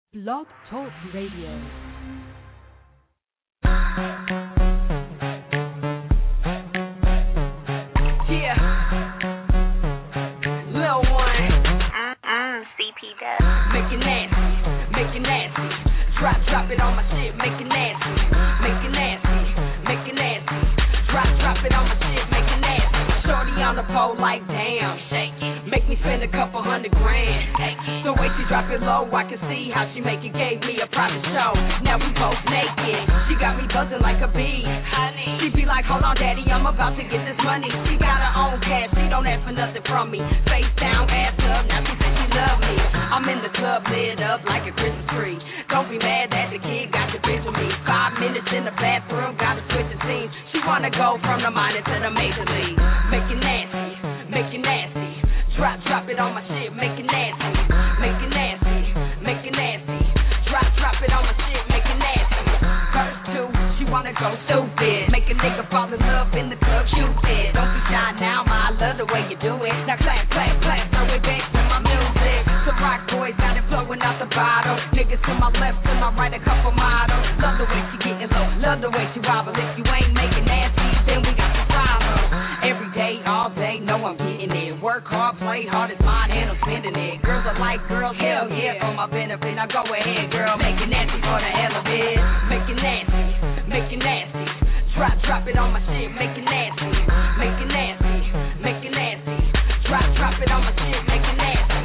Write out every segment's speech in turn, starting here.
Blog Talk Radio. CP does. Make it nasty, make it nasty. Drop it on my shit, make it nasty, make it nasty, make it nasty. Drop it on my shit, make it nasty. Shorty on the pole like damn, shake it. Make me spend a couple $100 grand. The way she drop it low, I can see how she make it. Gave me a private show. Now we both naked. She got me buzzing like a bee. Honey, she be like, hold on, daddy, I'm about to get this money. She got her own cash, she don't ask for nothing from me. Face down, ass up, now she said she love me. I'm in the club lit up like a Christmas tree. Don't be mad that the kid got the bitch with me. 5 minutes in the bathroom, gotta switch the scene. She wanna go from the minor to the major league. Make it nasty, make it nasty. Drop it on my shit, make it nasty, make it nasty, make it nasty. Drop it on my shit, make it nasty. First two, she wanna go stupid. Make a nigga fall in love in the club, Cupid. Don't be shy now, ma, I love the way you do it. Now clap, throw it back to my music. Some rock boys got it flowing out the bottle. Niggas to my left, to my right, a couple models. Love the way she getting low, love the way she wobble. If you ain't making nasty, then we got the problem. Every day, all day, know I'm getting it. Work hard, play hard, it's mine, and I'm spending it. Girls are like girls, hell yeah, for my benefit. Now go ahead, girl, make it nasty for the hell of it. Make it nasty, make it nasty. Drop it on my shit, make it nasty, make it nasty, make it nasty. Drop it on my shit, make it nasty.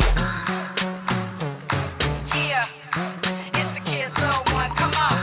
Yeah, it's the Kids Low one, come on.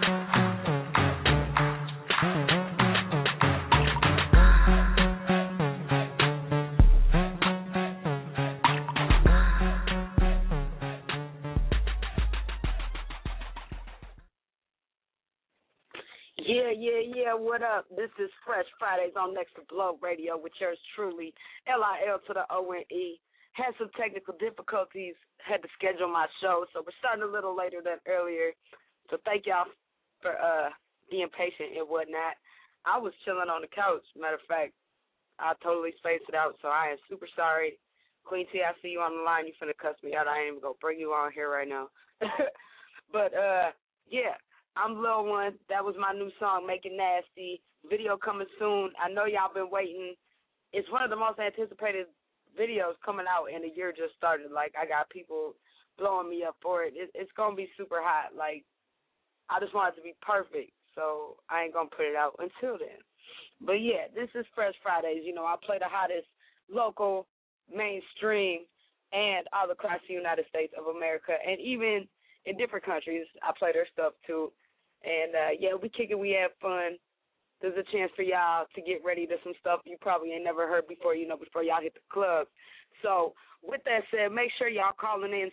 Yeah, what up? This is Fresh Fridays on Next to Blow Radio with yours truly, LIL to the O-N-E. Had some technical difficulties, had to schedule my show, so we're starting a little later than earlier. So thank y'all for being patient and whatnot. I was chilling on the couch. Matter of fact, I totally spaced it out, so I am super sorry. Queen T, I see you on the line. You finna cuss me out. I ain't even gonna bring you on here right now. But, yeah. I'm Lil One. That was my new song, Make It Nasty. Video coming soon. I know y'all been waiting. It's one of the most anticipated videos coming out, and the year just started. Like, I got people blowing me up for it. It's going to be super hot. Like, I just want it to be perfect, so I ain't going to put it out until then. But, yeah, this is Fresh Fridays. You know, I play the hottest local, mainstream, and all across the United States of America, and even in different countries, I play their stuff, too. And, yeah, we kick it, we have fun. There's a chance for y'all to get ready to some stuff you probably ain't never heard before, you know, before y'all hit the club. So, with that said, make sure y'all calling in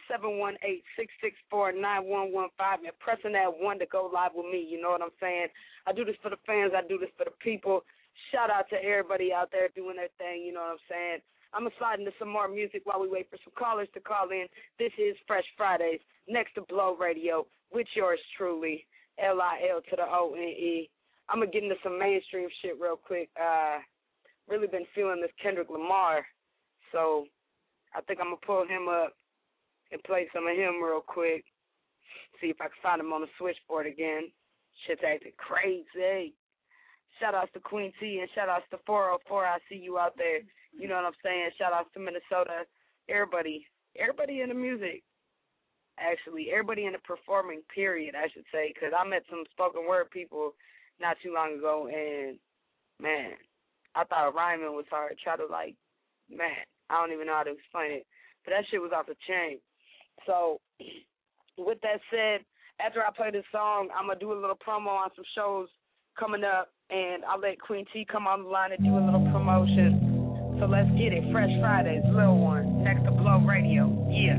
718-664-9115 and pressing that 1 to go live with me, you know what I'm saying? I do this for the fans, I do this for the people. Shout out to everybody out there doing their thing, you know what I'm saying? I'm going to slide into some more music while we wait for some callers to call in. This is Fresh Fridays, Next to Blow Radio, with yours truly, LIL to the O-N-E. I'm going to get into some mainstream shit real quick. Really been feeling this Kendrick Lamar, so I think I'm going to pull him up and play some of him real quick, see if I can find him on the switchboard again. Shit's acting crazy. Shout-outs to Queen T and shout-outs to 404. I see you out there. You know what I'm saying? Shout-outs to Minnesota. Everybody in the music. Actually, everybody in the performing period, I should say, because I met some spoken word people not too long ago, and, man, I thought rhyming was hard. I don't even know how to explain it, but that shit was off the chain. So, with that said, after I play this song, I'm going to do a little promo on some shows coming up, and I'll let Queen T come on the line and do a little promotion. So let's get it. Fresh Fridays, Lil One, Next to Blow Radio. Yeah.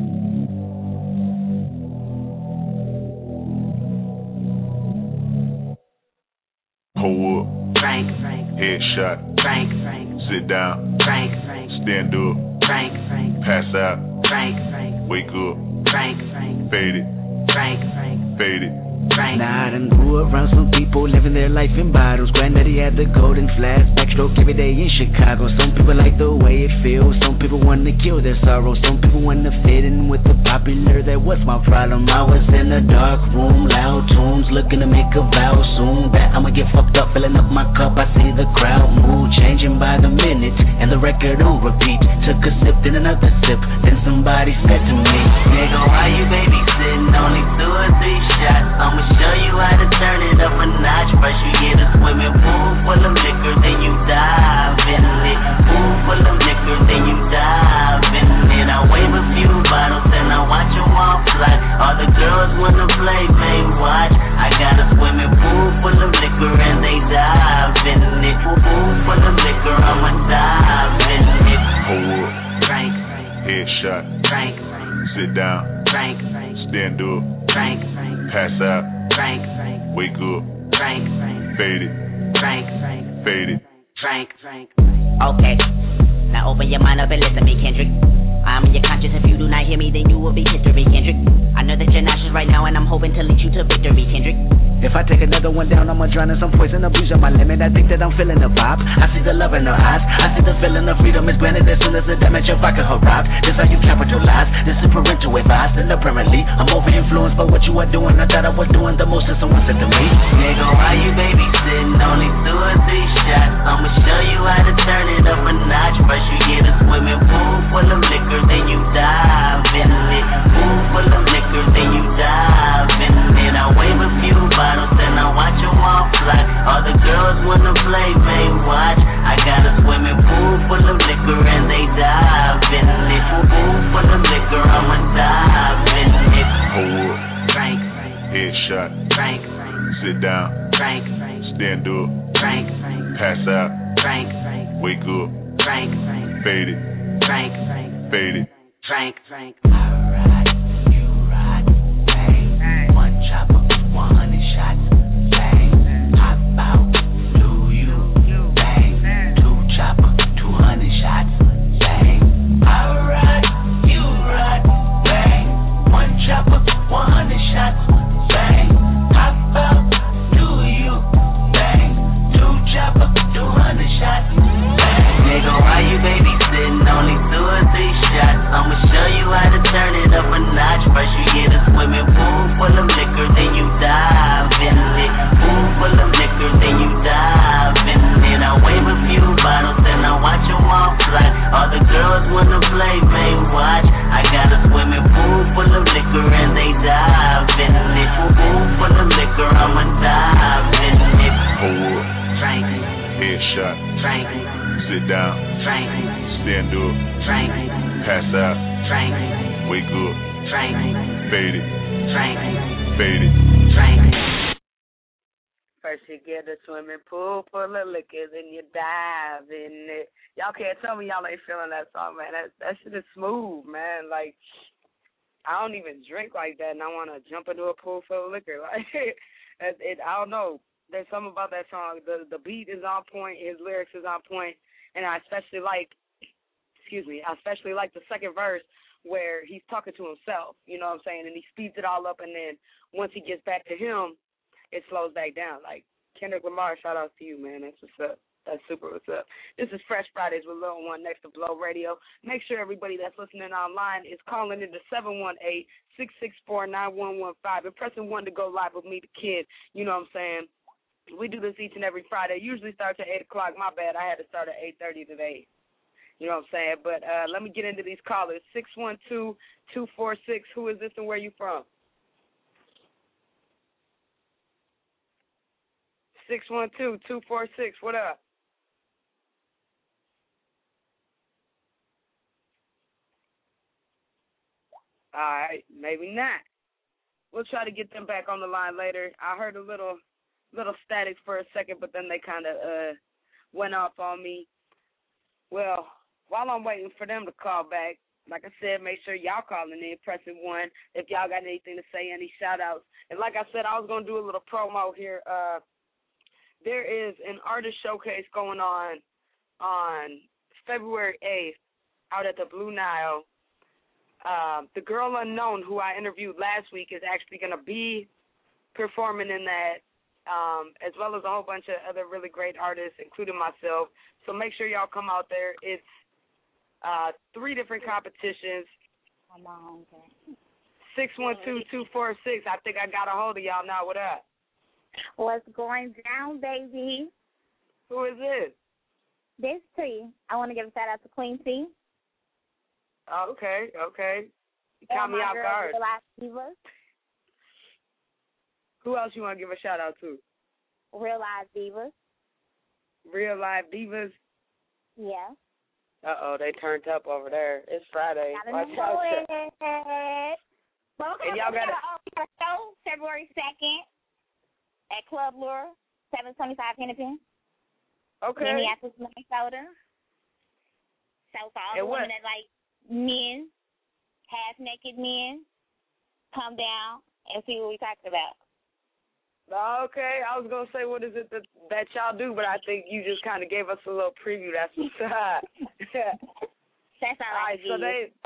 Pull up. Frank. Headshot. Frank. Sit down. Frank. Stand up. Frank. Pass out. Frank. Wake up. Frank. Fade it. Frank. Fade it. Nah, I done grew around some people living their life in bottles. Granddaddy had the golden flask, backstroke every day in Chicago. Some people like the way it feels, some people want to kill their sorrow. Some people want to fit in with the popular, that was my problem. I was in a dark room, loud tunes, looking to make a vow soon that I'ma get fucked up, filling up my cup. I see the crowd mood changing by the minute, and the record on repeat. Took a sip, then another sip, then somebody said to me, nigga, why you babysitting? Only 2 or 3 shots. I'ma show you how to turn it up a notch. First you get a swimming pool full of liquor, then you dive in it. Pool full of liquor, then you dive in it. I wave a few bottles, then I watch them all fly. All the girls wanna play, they watch. I got a swimming pool full of liquor, and they dive in it. Pool full of liquor, I'ma dive in it. Hold up. Drink. Headshot. Drink. Sit down. Drink. Stand up. Drink. Pass out. Drink. Wake up. Drink. Fade it. Drink. Fade it. Drink. Okay. Now open your mind up and listen to me, Kendrick. I'm in your conscience. If you do not hear me, then you will be history, Kendrick. I know that you're nauseous right now, and I'm hoping to lead you to victory, Kendrick. If I take another one down, I'ma drown in some poison, abuse on my limit. I think that I'm feeling the vibe. I see the love in her eyes. I see the feeling of freedom is granted as soon as the damage of vodka arrives. This how you capitalize. This is parental advice, and apparently I'm over influenced by what you are doing. I thought I was doing the most, and someone said to me, nigga, why you babysitting? Only 2 or 3 shots. I'ma show you how to turn it up a notch. First you get a swimming pool full of liquor, then you dive in it. Pool full of liquor, then you dive in it. I wave a few bottles, then I watch them all fly. All the girls wanna play, they watch. I got a swimming pool full of liquor, and they dive in it. Pool full of liquor, I'ma dive in it. Hold up. Drink. Headshot. Drink. Sit down. Drink. Stand up. Drink. Pass out. Drink. Wake up. Drink. Fade it. Drink. Fade it. Drink. Alright, you ride, bang. 1 chopper, 100 shots, bang. Hop out, do you, bang. 2 chopper, 200 shots, bang. Alright, you ride, bang. 1 chopper, 100 shots, bang. Hop out, do you, bang. 2 chopper, 200 shots, bang. Nigga, why you babysitting? Only 2 or 3 shots. I'ma show you how to turn it up a notch. First you get a swimming pool full of liquor, then you dive in it. Pool full of liquor, then you dive in it. I wave a few bottles, then I watch them all fly. All the girls wanna play, they watch. I got a swimming pool full of liquor, and they dive in it. Pool full of liquor, I'ma dive in it. Hold up. Drink. Headshot. Drink. Sit down. Drink. Stand up. Drink. Pass out. Drink. Wake up. Drink. Fade it. Drink. Fade it. Drink. First you get a swimming pool full of liquor, then you dive in it. Y'all can't tell me y'all ain't feeling that song, man. That shit is smooth, man. Like, I don't even drink like that, and I want to jump into a pool full of liquor. Like, I don't know. There's something about that song. The beat is on point. His lyrics is on point, and I especially like the second verse where he's talking to himself. You know what I'm saying? And he speeds it all up, and then once he gets back to him, it slows back down. Like, Kendrick Lamar, shout out to you, man. That's what's up. That's super what's up. This is Fresh Fridays with Lil One next to Blow Radio. Make sure everybody that's listening online is calling into 718-664-9115 and pressing 1 to go live with me, the kid. You know what I'm saying? We do this each and every Friday. Usually starts at 8 o'clock. My bad. I had to start at 8:30 today. You know what I'm saying? But let me get into these callers. 612-246. Who is this and where you from? 612-246. What up? All right. Maybe not. We'll try to get them back on the line later. I heard a little static for a second, but then they kind of went off on me. Well, while I'm waiting for them to call back, like I said, make sure y'all calling in, pressing 1 if y'all got anything to say, any shout-outs. And like I said, I was going to do a little promo here. There is an artist showcase going on February 8th out at the Blue Nile. The Girl Unknown, who I interviewed last week, is actually going to be performing in that, as well as a whole bunch of other really great artists, including myself. So make sure y'all come out there. It's 3 different competitions. 612-246. I think I got a hold of y'all now. What up? What's going down, baby? Who is this? This T. I want to give a shout out to Queen T. Oh, okay. You caught me off guard. Real Life Divas. Who else you want to give a shout out to? Real Life Divas. Real Life Divas? Yeah. Uh-oh, they turned up over there. It's Friday. Watch out. Well, and y'all got a show February 2nd at Club Lure, 725 Hennepin. Okay. Minneapolis, Minnesota. So for all the women that like men, half-naked men, come down and see what we talking about. Okay, I was going to say, what is it that y'all do, but I think you just kind of gave us a little preview. That's what's up. That's all right. So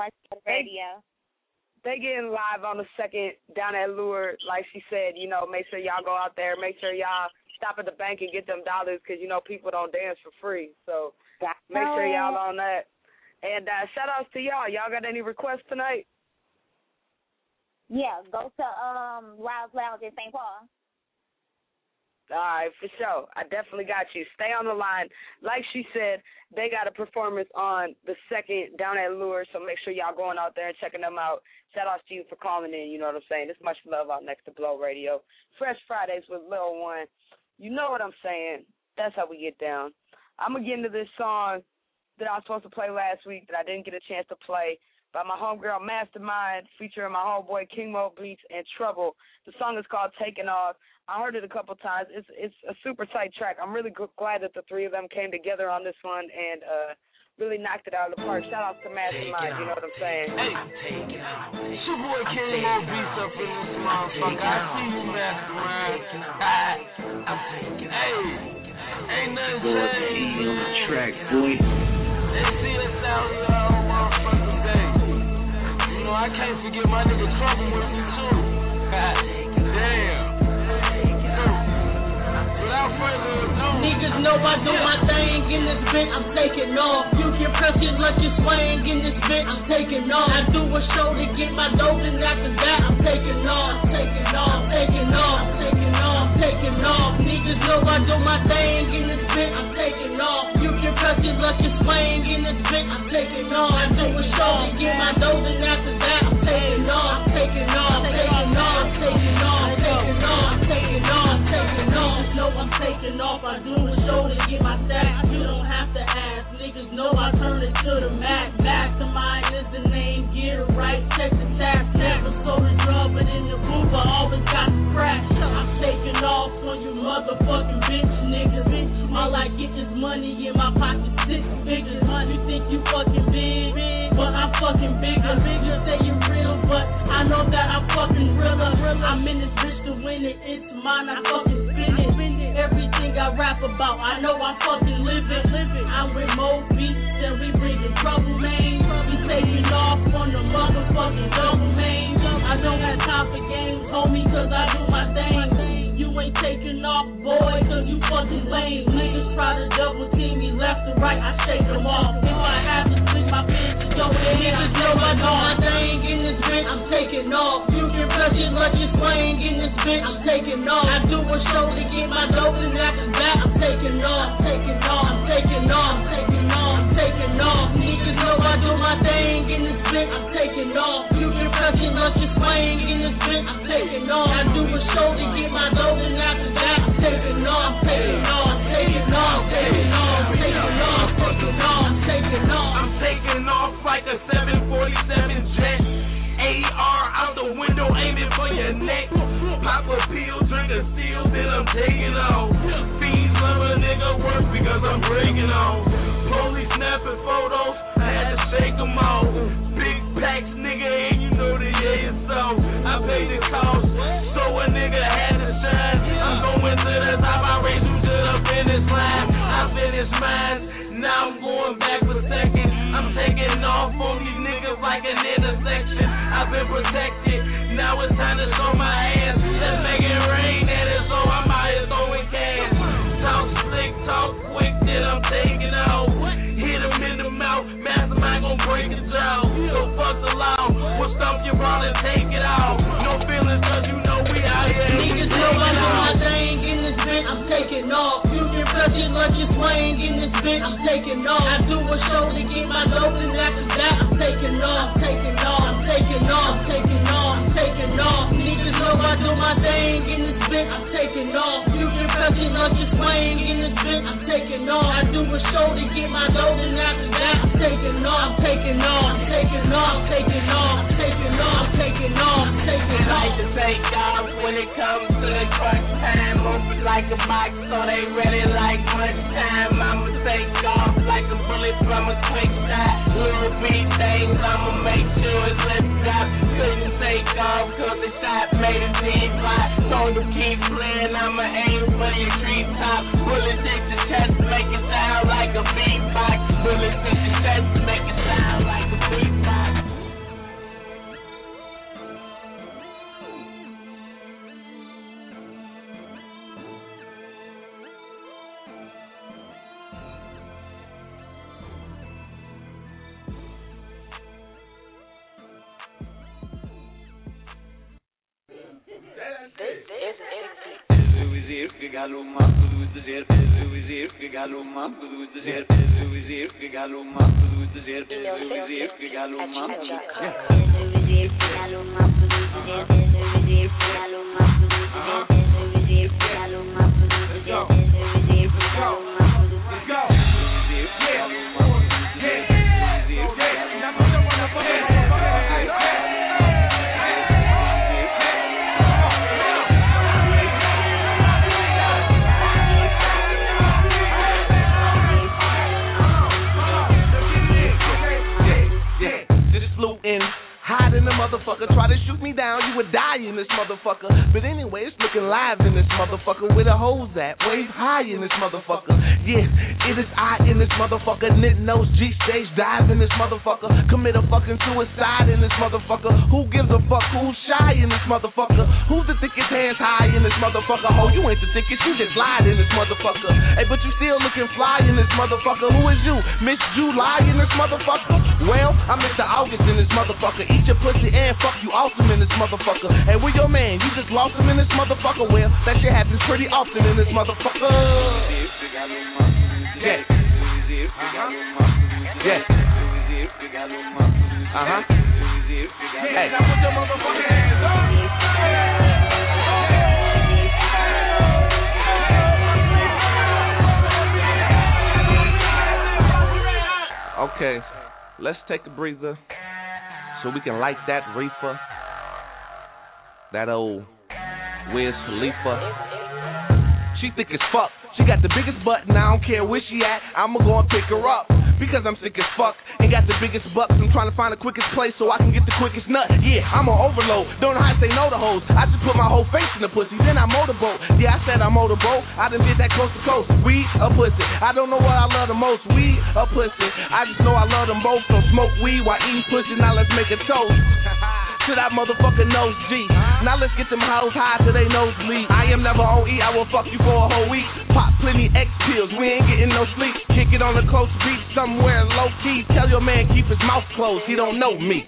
they getting live on the 2nd down at Lure. Like she said, make sure y'all go out there. Make sure y'all stop at the bank and get them dollars because, people don't dance for free. So make sure y'all on that. And shout-outs to y'all. Y'all got any requests tonight? Yeah, go to Wild Lounge in St. Paul. All right, for sure. I definitely got you. Stay on the line. Like she said, they got a performance on the 2nd down at Lure, so make sure y'all going out there and checking them out. Shout-outs to you for calling in, you know what I'm saying? It's much love out next to Blow Radio. Fresh Fridays with Lil One. You know what I'm saying. That's how we get down. I'm going to get into this song that I was supposed to play last week that I didn't get a chance to play by my homegirl Mastermind featuring my homeboy King Mo Beats and Trouble. The song is called Taking Off. I heard it a couple times. It's a super tight track. I'm really glad that the 3 of them came together on this one and really knocked it out of the park. Shout out to Mastermind, you know what I'm saying? Hey, it's your boy King Mo Beats up in this motherfucker. I see you, Mastermind. Hey, ain't nothing changed. On the track, boy. They see us out here all motherfucking day. I can't forget my nigga Trouble with me too. Damn. Without further ado, niggas know I do my thing in this bit, I'm taking off. You can press it like you swing in this bit, I'm taking off. I do a show to get my dough, and after that I'm taking off. Taking off. Niggas know I do my thing in this bit, I'm taking off. You can press it like you swing in this bit, I'm taking off. I do a show to get my dough, and after that I'm taking off. Just know I'm taking off. I do a show to get my stacks. You don't have to ask. Niggas know I turn it to the max. Mastermind is the name. Get it right. Check the tab. Never sold a drug, but in the booth I always got the crack. I'm taking off on you motherfucking bitch niggas. All I get is money in my pocket, 6 figures. You think you fucking big, but I'm fucking bigger. You say you real, but I know that I'm fucking realer. I'm in this bitch to win it. It's mine. I fucking spin it. Everything I rap about, I know I fucking live it. I'm with Mo Beats and we bringing trouble, man. We taking off on the motherfucking double, man. I don't have time for games, homie, cause I do my thing. You ain't taking off, boy, cause you fucking lame. Niggas try to double team me left to right, I shake them off. If I have to split my bitch, yo, niggas know I do my thing in this bitch, I'm taking off. You can press it like you're swing in this bitch, I'm taking off. I do a show to get my dough, and after that I'm taking off. Niggas know I do my thing in this bitch, I'm taking off. You can press it like you're swing in this bitch, I'm taking off. I do a show to get my dough, and after that I'm taking off. I'm taking off like a 747 jet. AR out the window, aiming for your neck. Pop a pill, drink a steel, then I'm taking off. Fiends love a nigga work because I'm breaking off. Police snapping photos, I had to shake them off. Big packs, nigga, and you know the yeah is so. I paid the cost, so a nigga had to shine. I'm going to the top, I race you to the finish line. I finished mine, now I'm going back for second. I'm taking off on these niggas like an intersection. I've been protected, now it's time to show my ass. Let's make it rain. taking off. You can touch it like you're swaying in this bitch, I'm taking off. I do a show to get my load, and after that, I'm taking off, taking off, I'm taking off, taking off, I'm taking off. Niggas know I do my thing in this bitch, I'm taking off. You can touch it like you're swaying in this bitch, I'm taking off. I do a show to get my load, and after that, I'm taking off, I'm taking off, I'm taking off, taking off, taking off, taking off, taking off. I like to take off when it comes to the crunch time. Move like a box, so they ready like lunch time. I'ma take off like a bullet from a quick shot. Little beat things, I'ma make sure it's lip drop. Couldn't take off cause the shot made a deep fly. Told them keep playing, I'ma aim for your treetop. Bullets hit the chest, make it sound like a beatbox. Bullets hit the chest, make it sound like a beatbox. Motherfucker, try to shoot me down, you would die in this motherfucker. But anyway, it's looking live in this motherfucker. Where the hoes at? Wave high in this motherfucker. Yeah, it is I in this motherfucker. Knit nose, G-stage, dive in this motherfucker. Commit a fucking suicide in this motherfucker. Who gives a fuck? Who's shy in this motherfucker? Who's the thickest hands high in this motherfucker? Ho, you ain't the thickest, you just lied in this motherfucker. Hey, but you still looking fly in this motherfucker. Who is you? Miss July in this motherfucker? Well, I'm Mr. August in this motherfucker. Eat your pussy and fuck you awesome in this motherfucker. Hey, where your man? You just lost him in this motherfucker. Well, that shit happens pretty often in this motherfucker. Yeah. Yeah. Hey, now put your motherfucking hands up. Okay, let's take a breather so we can light that reefer. That old Wiz Khalifa. She thick as fuck. She got the biggest butt and I don't care where she at. I'ma go and pick her up. Because I'm sick as fuck and got the biggest bucks. I'm trying to find the quickest place so I can get the quickest nut. Yeah, I'm on overload. Don't know how to say no to hoes. I just put my whole face in the pussy, then I motorboat. Yeah, I said I motorboat. I done did that coast to coast. Weed or pussy. I don't know what I love the most. Weed or pussy. I just know I love them both. So smoke weed while eating pussy. Now let's make a toast. To that motherfucking nose G. Now let's get them hoes high till they nose bleed. I am never on E, I will fuck you for a whole week. Pop plenty X pills, we ain't getting no sleep. Kick it on a close beat somewhere low key. Tell your man keep his mouth closed, he don't know me.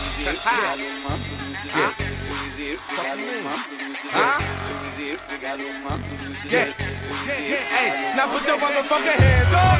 Yeah. Huh? Yeah. Hey, now put your motherfucking hands up.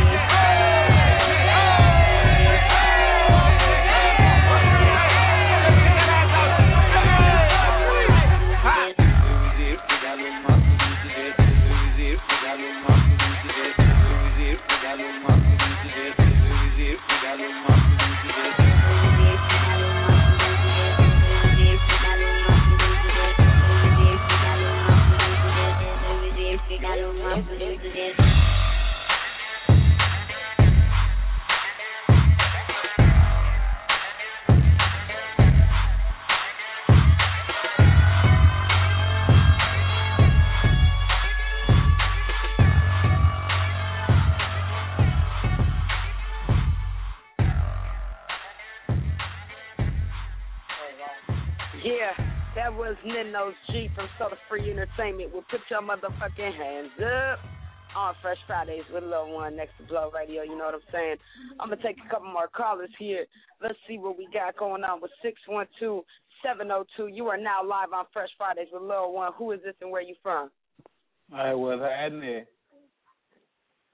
That was Nino's G from Soda Free Entertainment. We'll put your motherfucking hands up on Fresh Fridays with Lil One next to Blow Radio. You know what I'm saying? I'm going to take a couple more callers here. Let's see what we got going on with 612-702. You are now live on Fresh Fridays with Lil One. Who is this and where you from? I was happening.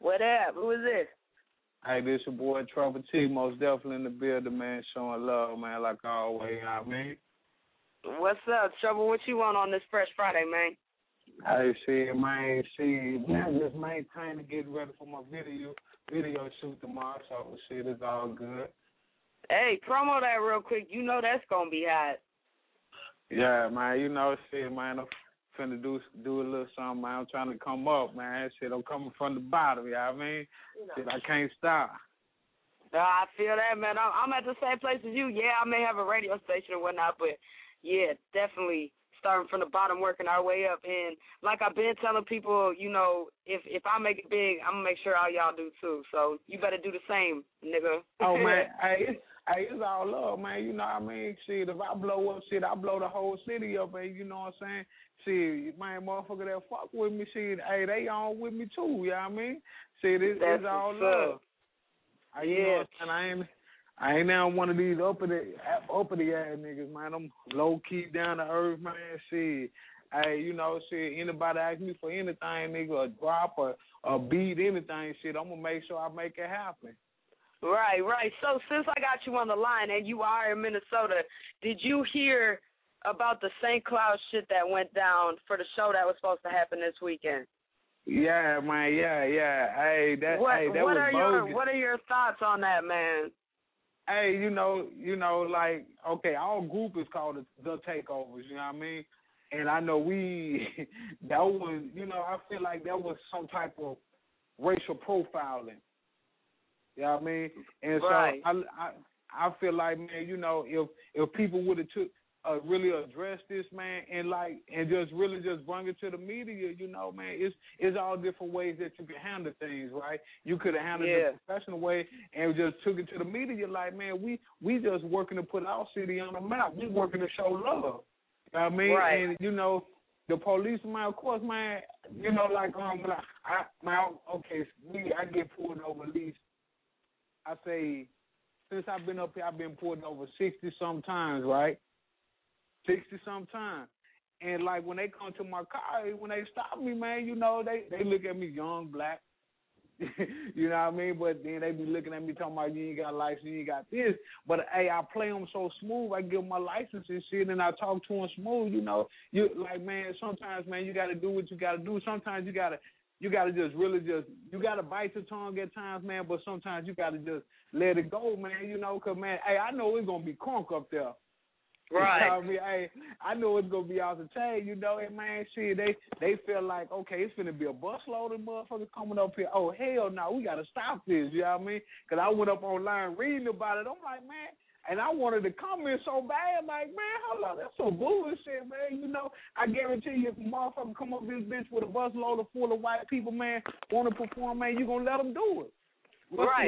What up? Who is this? Hey, this your boy Trouble T, most definitely in the building, man, showing love, man, like always, I mean. What's up, Trouble? What you want on this Fresh Friday, man? Hey, man, just trying to get ready for my video shoot tomorrow, so shit, it's all good. Hey, promo that real quick. You know that's gonna be hot. Yeah, man, you know, man, I'm finna do a little something, man. I'm trying to come up, man. I'm coming from the bottom, you know what I mean? I can't stop. I feel that, man. I'm at the same place as you. Yeah, I may have a radio station and whatnot, but yeah, definitely starting from the bottom, working our way up. And like I've been telling people, you know, if I make it big, I'm gonna make sure all y'all do too. So you better do the same, nigga. Oh man, it's all love, man. You know what I mean? Shit, if I blow up, I blow the whole city up, and you know what I'm saying? Shit, man, motherfucker that fuck with me, shit, hey, they on with me too. You know what I mean? Shit, it's all love. You know what I'm saying? I ain't now one of these uppity ass niggas, man. I'm low key down to earth, man. Shit. Hey, you know, shit, anybody ask me for anything, nigga, a drop or a beat, anything, shit, I'm gonna make sure I make it happen. Right. So since I got you on the line and you are in Minnesota, did you hear about the St. Cloud shit that went down for the show that was supposed to happen this weekend? Yeah, man, yeah. Hey, that was bogus. What are your thoughts on that, man? Hey, you know, like, okay, our group is called the Takeovers, you know what I mean? And I know that was, you know, I feel like that was some type of racial profiling. You know what I mean? And right. So I feel like, man, you know, if people would have really addressed this, man, and just really bring it to the media, you know, man, it's all different ways that you can handle things, right? You could have handled it the professional way and just took it to the media, like, man, we just working to put our city on the map. We working to show love. You know what I mean? Right. And, you know, the police, man, of course, man, you know, I get pulled over at least, I say, since I've been up here, I've been pulled over 60-some times, right? 60-some times. And, like, when they come to my car, when they stop me, man, you know, they look at me young, black. You know what I mean? But then they be looking at me talking about you ain't got a license, you ain't got this. But, hey, I play them so smooth. I give them my license and shit, and I talk to them smooth, you know. You like, man, sometimes, man, you got to do what you got to do. Sometimes you got to you got to bite your tongue at times, man, but sometimes you got to just let it go, man, you know, because, man, hey, I know it's going to be crunk up there. Right. You know what I mean? Hey, I know it's going to be off the chain, you know, and, man, shit, they feel like, okay, it's going to be a busload of motherfuckers coming up here. Oh, hell no, we got to stop this, you know what I mean? Because I went up online reading about it. I'm like, man, and I wanted to comment so bad, like, man, hold on, that's some bullshit, man. You know, I guarantee you, if a motherfucker come up this bitch with a busload full of white people, man, want to perform, man, you going to let them do it. Right.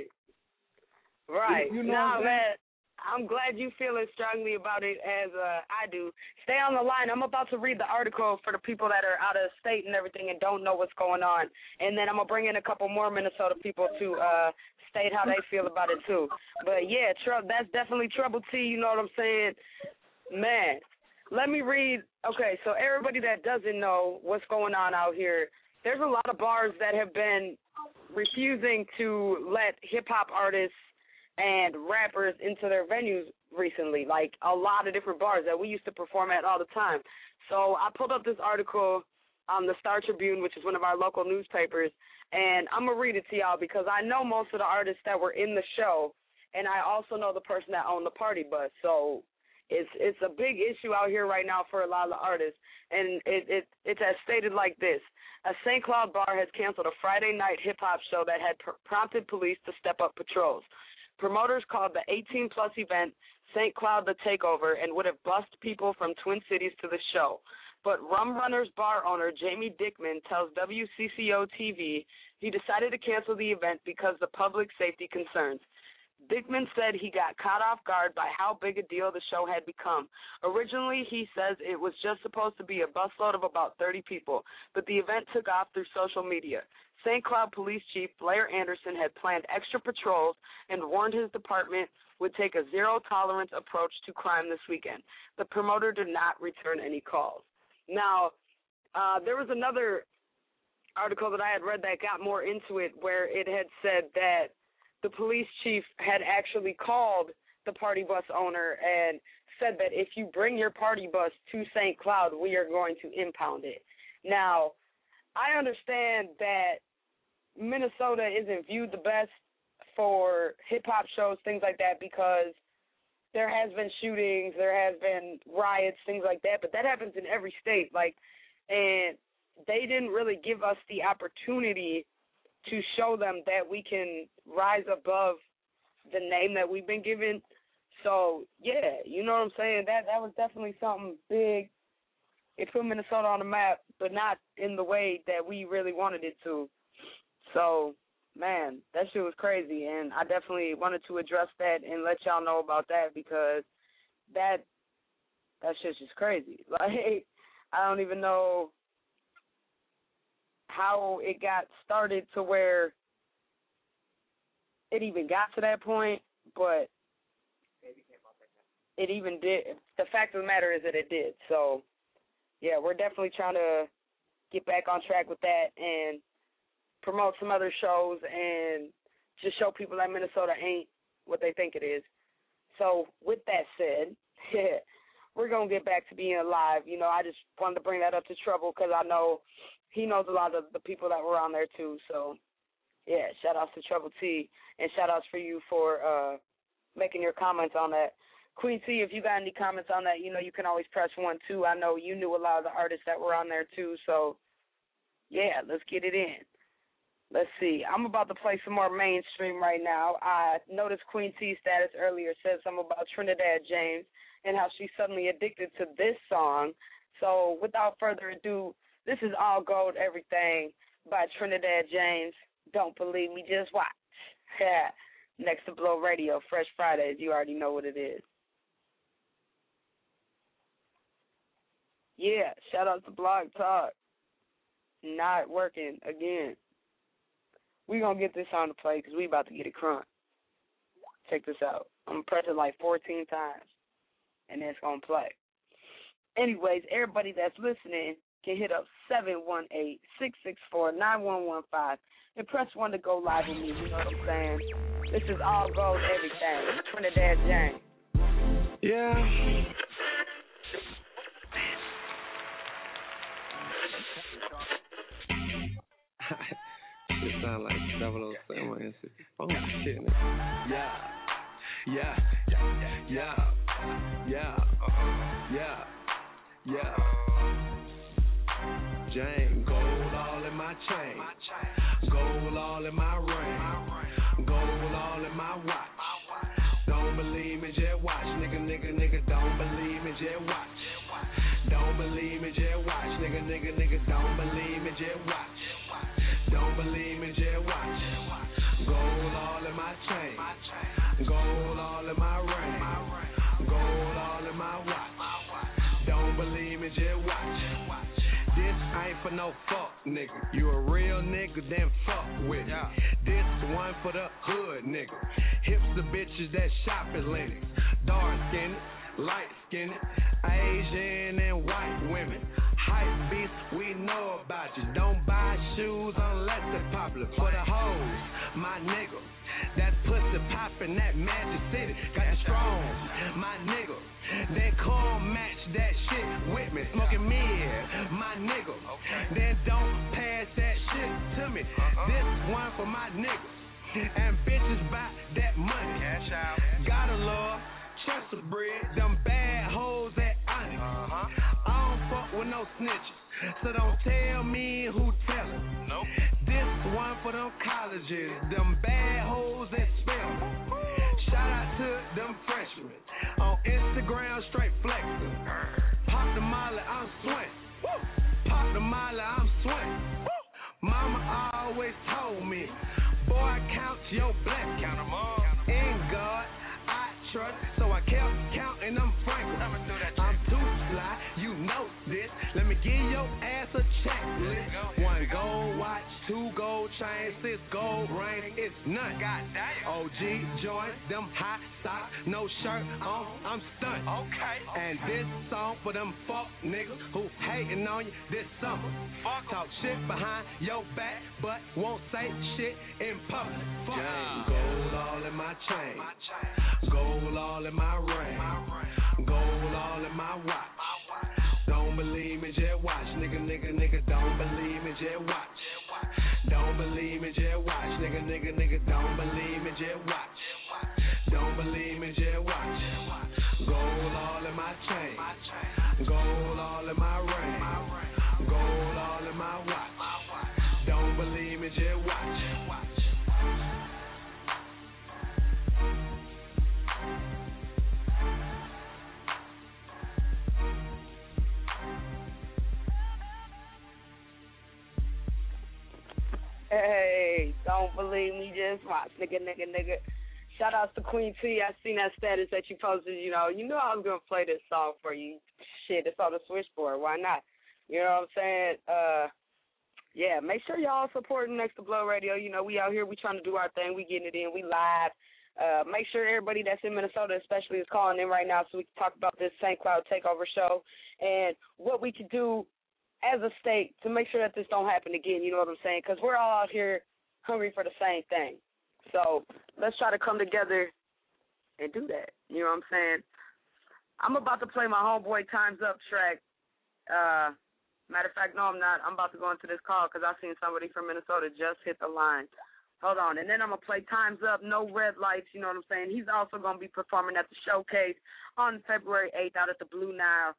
You know nah, man, I'm glad you feeling strongly about it as I do. Stay on the line. I'm about to read the article for the people that are out of state and everything and don't know what's going on. And then I'm going to bring in a couple more Minnesota people to state how they feel about it, too. But, yeah, that's definitely Trouble T, you know what I'm saying? Man, let me read. Okay, so everybody that doesn't know what's going on out here, there's a lot of bars that have been refusing to let hip-hop artists and rappers into their venues recently, like a lot of different bars that we used to perform at all the time. So I pulled up this article on the Star Tribune, which is one of our local newspapers, and I'm going to read it to y'all because I know most of the artists that were in the show, and I also know the person that owned the party bus. So it's a big issue out here right now for a lot of the artists, and it's as stated like this. A St. Cloud bar has canceled a Friday night hip-hop show that had prompted police to step up patrols. Promoters called the 18-plus event St. Cloud the Takeover and would have bussed people from Twin Cities to the show. But Rum Runners bar owner Jamie Dickman tells WCCO-TV he decided to cancel the event because of public safety concerns. Dickman said he got caught off guard by how big a deal the show had become. Originally, he says it was just supposed to be a busload of about 30 people, but the event took off through social media. St. Cloud Police Chief Blair Anderson had planned extra patrols and warned his department would take a zero-tolerance approach to crime this weekend. The promoter did not return any calls. Now, there was another article that I had read that got more into it, where it had said that the police chief had actually called the party bus owner and said that if you bring your party bus to St. Cloud, we are going to impound it. Now, I understand that Minnesota isn't viewed the best for hip-hop shows, things like that, because there has been shootings, there has been riots, things like that, but that happens in every state. And they didn't really give us the opportunity to show them that we can rise above the name that we've been given. So, yeah, you know what I'm saying? That was definitely something big. It put Minnesota on the map, but not in the way that we really wanted it to. So, man, that shit was crazy, and I definitely wanted to address that and let y'all know about that, because that shit's just crazy. Like, I don't even know how it got started to where it even got to that point, but it even did. The fact of the matter is that it did. So, yeah, we're definitely trying to get back on track with that and promote some other shows and just show people that Minnesota ain't what they think it is. So, with that said, we're going to get back to being alive. You know, I just wanted to bring that up to Trouble because I know he knows a lot of the people that were on there too. So, yeah, shout-outs to Trouble T, and shout-outs for you for making your comments on that. Queen T, if you got any comments on that, you know, you can always press 1, too. I know you knew a lot of the artists that were on there, too. So, yeah, let's get it in. Let's see. I'm about to play some more mainstream right now. I noticed Queen T's status earlier said something about Trinidad James and how she's suddenly addicted to this song. So, without further ado, this is All Gold Everything by Trinidad James. Don't believe me, just watch. Next to Blow Radio, Fresh Fridays. You already know what it is. Yeah, shout out to Blog Talk. Not working again. We gonna get this on the play because we about to get it crunk. Check this out. I'm gonna press it like 14 times, and then it's gonna play. Anyways, everybody that's listening can hit up 718-664-9115 and press 1 to go live with me. You know what I'm saying? This is All Gold Everything. Trinidad James. Yeah. It sound like 007 and shit. Oh shit. Yeah. Jane, gold all in my chain, gold all in my ring, gold all in my watch. Don't believe me, just watch, nigga. Don't believe me, just watch. Don't believe me, just watch, nigga. Don't believe me, just watch. Don't believe me, just watch. Gold all in my chain, gold all in my ring, gold all in my watch. Don't believe me, just watch. This ain't for no fuck, nigga. You a real nigga, then fuck with me. This one for the hood, nigga. Hipster bitches that shop at Lennox. Dark skinned, light skinned, Asian and white women. Hype beast, we know about you. Don't buy shoes unless they're popular. For the hoes, my nigga. That pussy poppin', that Magic City. Got you strong, my nigga. Then come match that shit with me. Smoking mid, my nigga. Then don't pass that shit to me. This one for my niggas. And bitches buy that money. Cash out. Gotta love, trust the bread. Them bad hoes at Onyx. I don't fuck with no snitches. So don't tell me who tellin'. Nope. This one for them colleges. Them bad hoes at Spelman. Shout out to them freshmen. On Instagram, straight flexing. Pop the molly, I'm swing. Pop the molly, I'm swing. Mama always told me, boy, count your blessings. Count them all. In God, I trust. So I kept counting them frankly. I'm too fly, you know this. Let me give your ass a checklist. 1 gold watch, 2 gold chains, 6 gold rings. It's none. OG joint, them hot socks, no shirt on, I'm stunned. Okay. And this song for them fuck niggas who hating fucking on you this summer. Talk shit behind your back, but won't say shit in public. Gold all in my chain, gold all in my ring, gold all in my watch. Don't believe me, just watch. Nigga, don't believe me, just watch. Don't believe me, just watch. Nigga, don't believe me, just watch. Don't believe me, just watch. Gold all in my chain, gold all in my ring, gold all in my watch. Don't believe me, just watch. Hey, don't believe me, just watch. Nigga. Shout outs to Queen T. I seen that status that you posted. You know I was going to play this song for you. Shit, it's on the switchboard. Why not? You know what I'm saying? Yeah, make sure y'all supporting Next to Blow Radio. You know, we out here. We trying to do our thing. We getting it in. We live. Make sure everybody that's in Minnesota especially is calling in right now so we can talk about this St. Cloud Takeover show and what we could do as a state to make sure that this don't happen again, you know what I'm saying? Because we're all out here hungry for the same thing. So let's try to come together and do that, you know what I'm saying? I'm about to play my homeboy Time's Up track. Matter of fact, no, I'm not. I'm about to go into this call because I seen somebody from Minnesota just hit the line. Hold on. And then I'm going to play Time's Up, No Red Lights, you know what I'm saying? He's also going to be performing at the showcase on February 8th out at the Blue Nile.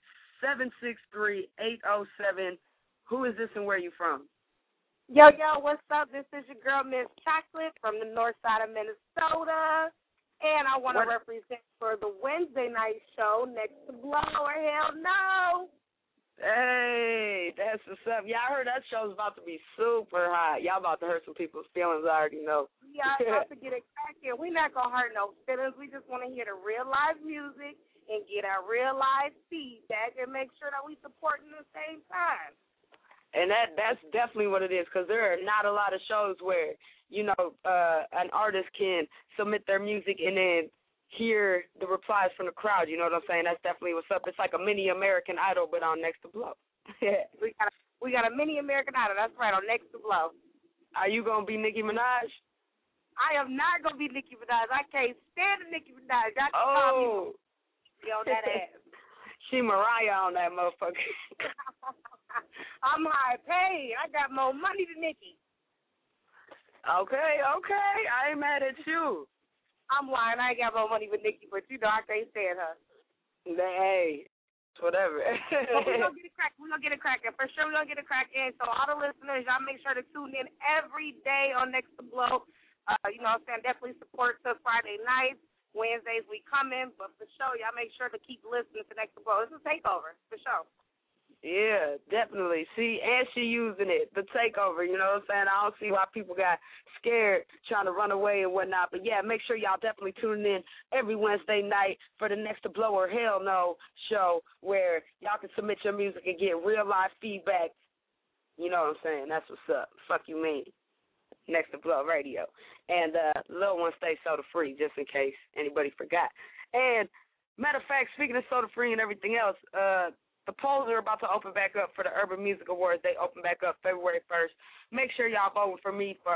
763-807. Who is this and where you from? Yo, what's up? This is your girl, Miss Chocolate, from the north side of Minnesota. And I want to represent for the Wednesday night show Next to Blow or Hell No. Hey, that's what's up. Yeah, I heard that show's about to be super hot. Y'all about to hurt some people's feelings, I already know. Yeah, I'm about to get it cracking. We're not going to hurt no feelings. We just want to hear the real live music and get our real live feedback and make sure that we supporting at the same time. And that's definitely what it is, because there are not a lot of shows where, you know, an artist can submit their music and then hear the replies from the crowd. You know what I'm saying? That's definitely what's up. It's like a mini American Idol, but on Next to Blow. we got a mini American Idol. That's right, on Next to Blow. Are you going to be Nicki Minaj? I am not going to be Nicki Minaj. I can't stand the Nicki Minaj. Y'all can call me on that ass. She Mariah on that motherfucker. I'm high paid. I got more money than Nicki. Okay. I ain't mad at you. I'm lying. I ain't got more money with Nicki, but you know I can't stand her. Hey, whatever. But we're going to get it cracking. We're going to get it cracking. For sure, we're going to get it cracking. So all the listeners, y'all make sure to tune in every day on Next to Blow. You know what I'm saying? Definitely support us Friday nights. Wednesdays we come in, but for sure, y'all make sure to keep listening to Next to Blow. It's a takeover, for sure. Yeah, definitely. See, and she using it, the takeover, you know what I'm saying? I don't see why people got scared trying to run away and whatnot. But, yeah, make sure y'all definitely tune in every Wednesday night for the Next to Blow or Hell No show where y'all can submit your music and get real live feedback. You know what I'm saying? That's what's up. Fuck you mean. Next to Blow Radio. And Lil One stay soda free, just in case anybody forgot. And matter of fact, speaking of soda free and everything else, the polls are about to open back up for the Urban Music Awards. They open back up February 1st. Make sure y'all vote for me for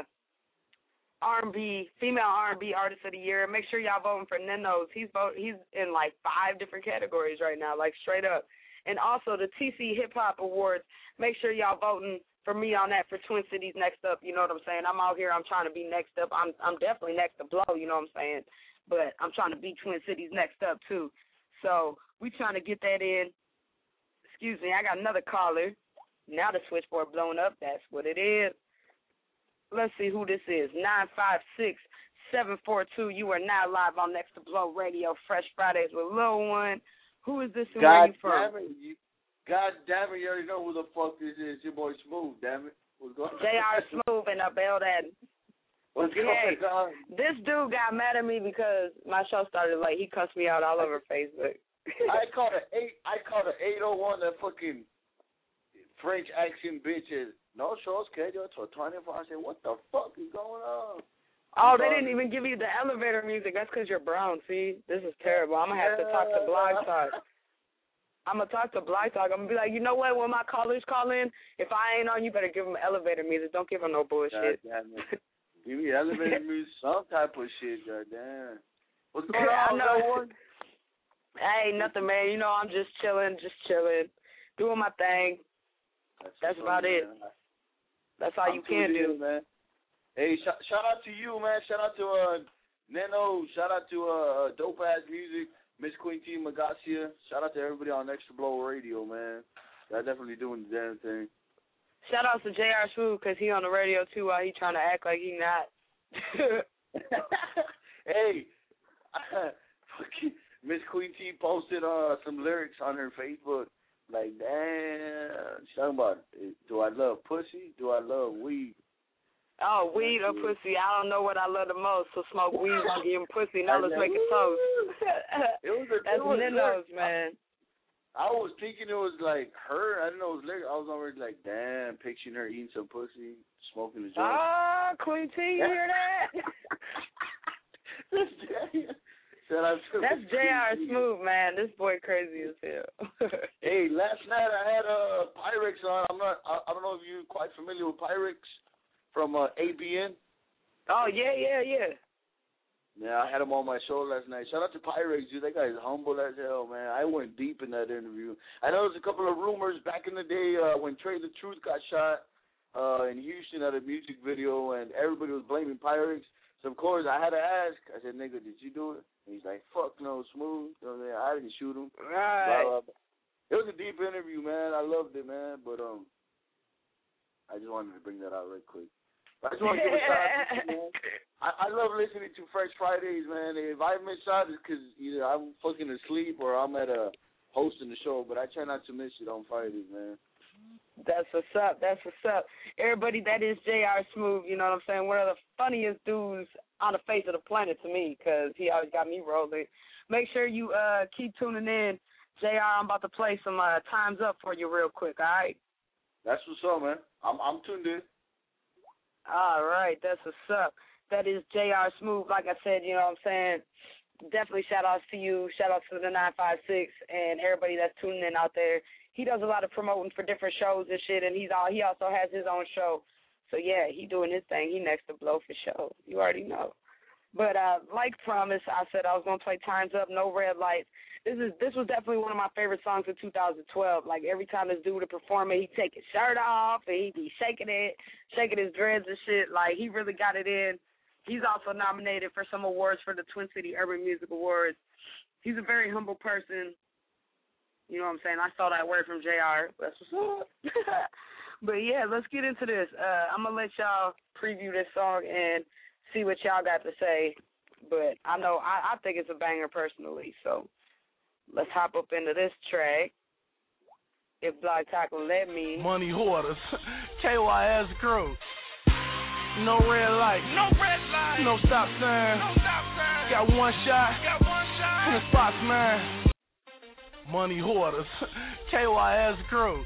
R&B, female R&B artist of the year. Make sure y'all voting for Nenos. He's in like 5 different categories right now, like straight up. And also the TC Hip Hop Awards. Make sure y'all voting for me on that for Twin Cities Next Up. You know what I'm saying? I'm out here. I'm trying to be next up. I'm definitely next to Blow. You know what I'm saying? But I'm trying to be Twin Cities Next Up too. So we trying to get that in. Excuse me. I got another caller. Now the switchboard blowing up. That's what it is. Let's see who this is. 956-742. You are now live on Next to Blow Radio. Fresh Fridays with Lil One. Who is this and where you from? God damn it, you already know who the fuck this is. Your boy Smooth, damn it. What's going on? J.R. Smooth and I bailed at him. What's going on? This dude got mad at me because my show started late. He cussed me out all over Facebook. I called an 801 that fucking French accent bitches. No show scheduled till 24. I said, what the fuck is going on? Oh, they didn't even give you the elevator music. That's because you're brown, see? This is terrible. I'm going to have to talk to Blog Talk. I'm going to talk to Black Talk. I'm going to be like, you know what, when my callers call in, if I ain't on, you better give them elevator music. Don't give them no bullshit. Give me elevator music, some type of shit, goddamn. What's going on? Hey, nothing, man. You know, I'm just chilling, doing my thing. That's about it. That's all you can do, man. Hey, shout out to you, man. Shout out to Neno. Shout out to Dope Ass Music, Miss Queen T. Magacia. Shout out to everybody on Extra Blow Radio, man. Y'all definitely doing the damn thing. Shout out to J.R. Smooth, because he on the radio, too, while he trying to act like he not. Hey, Miss Queen T posted some lyrics on her Facebook. Like, damn, she's talking about, do I love pussy? Do I love weed? Oh, weed or pussy. I don't know what I love the most, so smoke weed while getting pussy. Now let's make it toast. That's Nino's, man. I was thinking it was like her. I didn't know it was lyrics. I was already like, damn, picturing her eating some pussy, smoking the joint. Ah, Queen T, you hear that? That's J.R. Smooth, man. This boy crazy as hell. Hey, last night I had Pyrex on. I don't know if you're quite familiar with Pyrex from ABN. Oh, yeah. Yeah, I had him on my show last night. Shout out to Pyrex, dude. That guy is humble as hell, man. I went deep in that interview. I know there's a couple of rumors back in the day when Trey the Truth got shot in Houston at a music video, and everybody was blaming Pyrex. So, of course, I had to ask. I said, nigga, did you do it? And he's like, fuck no, Smooth. You know what I didn't shoot him. Right. It was a deep interview, man. I loved it, man. But I just wanted to bring that out right quick. I just want to give a shout out to you, man. I love listening to Fresh Fridays, man. If I miss out, it's because either I'm fucking asleep or I'm at hosting the show. But I try not to miss it on Fridays, man. That's what's up. Everybody, that is J.R. Smooth, you know what I'm saying? One of the funniest dudes on the face of the planet to me, because he always got me rolling. Make sure you keep tuning in. J.R., I'm about to play some Time's Up for you real quick, all right? That's what's up, man. I'm tuned in. All right, that's what's up. That is J.R. Smooth. Like I said, you know what I'm saying? Definitely shout-outs to you. Shout-outs to the 956 and everybody that's tuning in out there. He does a lot of promoting for different shows and shit, and he also has his own show. So, yeah, he doing his thing. He next to blow for show. You already know. But like promised, I said I was going to play Time's Up, No Red Lights. This was definitely one of my favorite songs of 2012. Like, every time this dude would perform it, he'd take his shirt off, and he'd be shaking his dreads and shit. Like, he really got it in. He's also nominated for some awards for the Twin City Urban Music Awards. He's a very humble person. You know what I'm saying? I saw that word from JR. That's what's up. But, yeah, let's get into this. I'm going to let y'all preview this song and see what y'all got to say. But I know I think it's a banger personally. So let's hop up into this track. If Block Talk will let me. Money Hoarders. KYS Crew. No red light. No stop sign. Got one shot. In the spots, man. Money Hoarders. KYS Crew.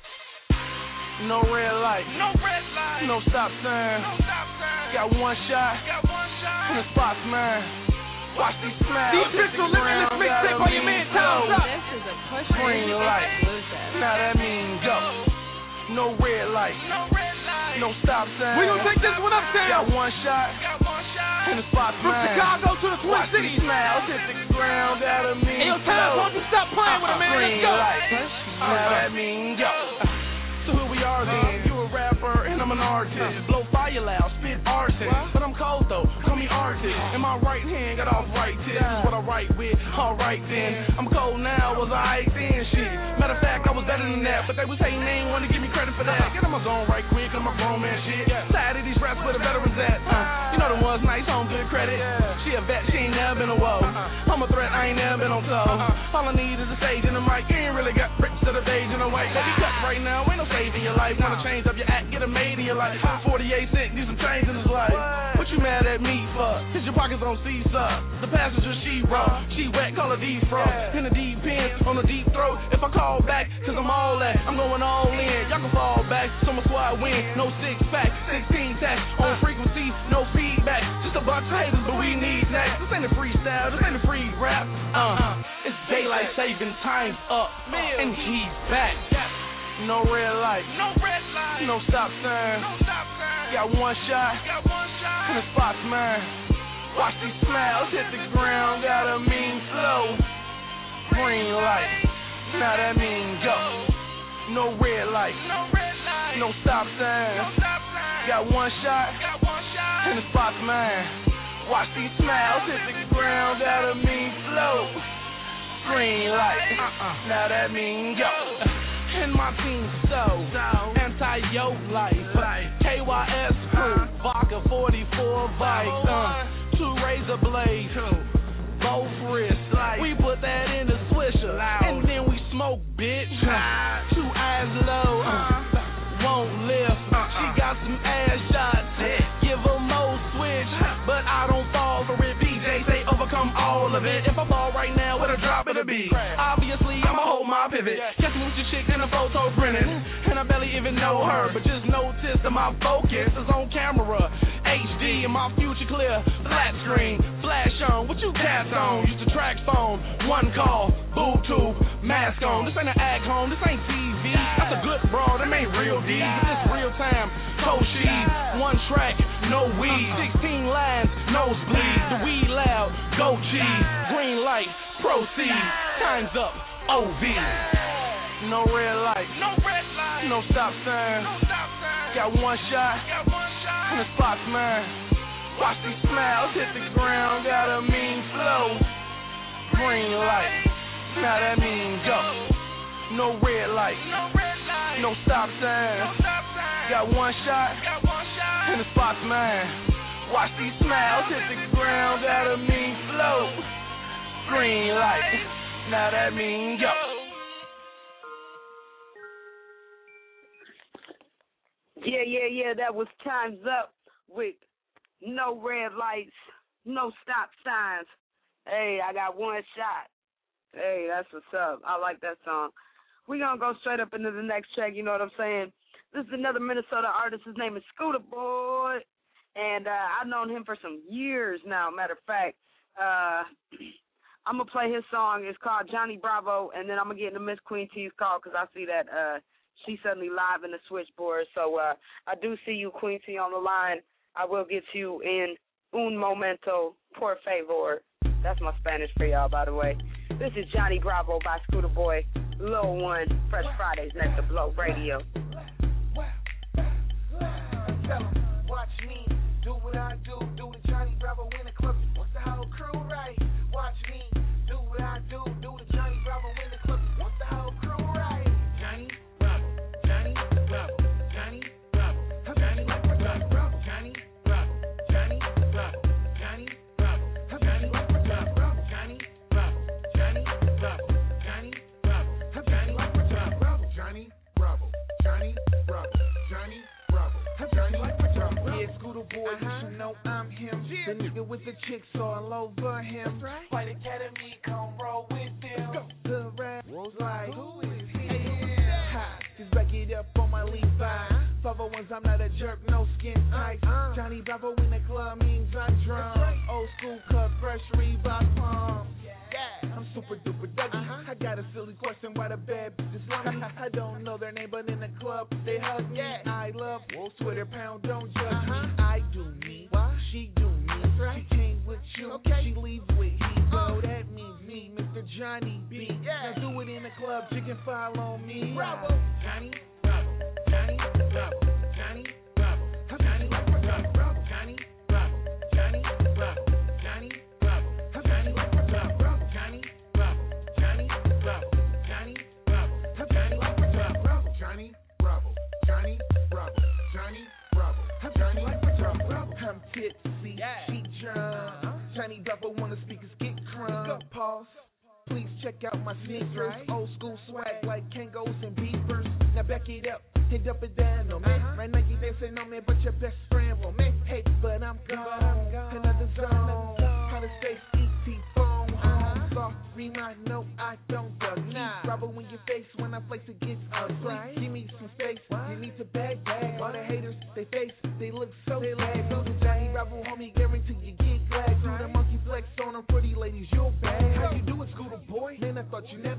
No red light. No stop sign. Got one shot. In the spots, man. Watch these smiles. These pixel limitless mixtape on your man Time's Up. This is a push green light. Now that means go. No red light. No stop sign. We gon' take this one uptown. Got one shot. In the spot, from Chicago to the Twin Cities. Smiles hit the ground. That means hey, yo, Time, won't you stop playing with it, man? Let's go. Now that means go. So here we are then. You a rapper and I'm an artist. Blow fire loud, spit arson. But I'm cold though, call me artist. In my right hand, got off right tip. This is what I write with. Alright then. I'm cold now, was I then shit. Matter of fact, I was better than that. But they was hating, they ain't want to give me credit for that. Get on my zone right quick, I'm a grown man shit. Tired of these raps where the veterans at. You know the ones nice on good credit. She a vet, she ain't never been a woe. I'm a threat, I ain't never been on toe. All I need is a stage and a mic. You ain't really got bricks to the stage and a white. Let me cut right now, ain't no saving your life. Wanna change up your act, get a maid in your life. 48 cents, need some change in his life. What you mad at me for? Cause your pockets don't seesaw. The passenger, she raw. She wet, call her defrost. In the deep end, on the deep throat. If I call back, cause I'm all that. I'm going all in. Y'all can fall back. Summer squad win. No 6-pack, 16 tax. On frequency, no feedback. Just a bunch of haters, but we need next. This ain't a freestyle, this ain't a free rap. It's daylight saving time's up, and he's back. No red light, no stop sign. Got one shot, and the spot's mine. Watch these smiles hit the ground, got a mean flow. Green light, now that means go. No red light, no stop sign. Got one shot, and the spot's mine. Watch these smiles hit the ground, got a mean flow. Green light, now that means go. And my team so anti-yo life. KYS crew, vodka 44 bikes, 2 razor blades, both wrists. We put that in the swisher, and then we smoke, bitch. 2 eyes low, won't lift. She got some ass shots, give her more switch, but I don't fall for it. PJ say overcome all of it. If I fall right now, what a drop it'll be. Obviously, I'ma hold my pivot. Catch me with your chick in the photo printing, and I barely even know her, but just notice that my focus is on camera. HD and my future clear. Flat screen, flash on. What you tapped on? Used to track phone. One call, Bluetooth, mask on. This ain't an act home. This ain't TV. That's a good broad. Them ain't real D. But this real time. Cochise, 1 track, no weed. 16 lines, nosebleed. The weed loud, go cheese. Green light, proceed. Time's up, OV. No red light, no stop sign. Got one shot, and the spot's mine. Watch these smiles hit the ground, got a mean flow. Green light, now that means go. No red light, no stop sign. Got one shot, and the spot's mine. Watch these smiles hit the ground, got a mean flow. Green light, now that means go. Yeah, that was Time's Up with no red lights, no stop signs. Hey, I got one shot. Hey, that's what's up. I like that song. We're going to go straight up into the next track, you know what I'm saying? This is another Minnesota artist. His name is Scooter Boy, and I've known him for some years now. Matter of fact, I'm going to play his song. It's called Johnny Bravo, and then I'm going to get into Miss Queen T's call because I see that she's suddenly live in the switchboard. So I do see you, Queen T, on the line. I will get you in un momento, por favor. That's my Spanish for y'all, by the way. This is Johnny Bravo by Scooter Boy, Lil One, Fresh Fridays, next to Blow Radio. Watch me do what I do the Johnny Bravo in the club. What's the whole crew right? Watch me do what I do the Johnny Bravo in the club. What's the whole crew right? Johnny Bravo, Johnny Bravo, Johnny Bravo, Johnny Bravo, Johnny Bravo, Johnny Bravo, Johnny Bravo, Johnny Bravo, Johnny Bravo, Johnny Bravo, Johnny Bravo, Johnny Bravo, Johnny Bravo, Johnny Bravo, Johnny Bravo, Johnny Bravo. Yeah, Scooter Boy, you should know I'm him. The nigga with the chicks all over him. Fight Academy, come roll with them. The rap was like, who is he? Just back it up on my Levi. 501s, I'm not a jerk, no skin tight. Johnny Bravo in the club means I'm drunk. Old school cut, fresh Reebok pump. I'm super duper Dougie. I got a silly question, why the bad bitches love me? I don't know their name, but in the club they hug me. I love Twitter pound, don't judge me. I do me, she do me. She came with you, she leaves with he. So that means me, Mr. Johnny B. Now do it in the club, you can follow me. Bravo, Johnny Bravo, Johnny Bravo, Johnny Bravo, Johnny Bravo, Johnny Bravo, Johnny Bravo, Johnny Bravo, Johnny Bravo, Johnny Bravo, Johnny Bravo, Johnny Bravo, Johnny Bravo, Johnny Bravo, Johnny Bravo, Johnny Bravo, Johnny Bravo. I'm tipsy, she drunk. Johnny Bravo wanna speakers get crunk. Pause. Please check out my sneakers. Old school swag like Kangos and Beavers. Now back it up and dump it down on me. Right now you dancing on me, but your best friend will me. Hey, but I'm gone. Another zone. Kinda stay ET phone. Sorry, I know I don't duck. Bravo in your face when I flex it gets ugly. Give me some space. You need to bag. All the haters, they face, they look so bad. Johnny Bravo, homie, guarantee you get glad. Do the monkey flex on them pretty ladies, you're bad. How you doing, Scooter Boy? Man, I thought you never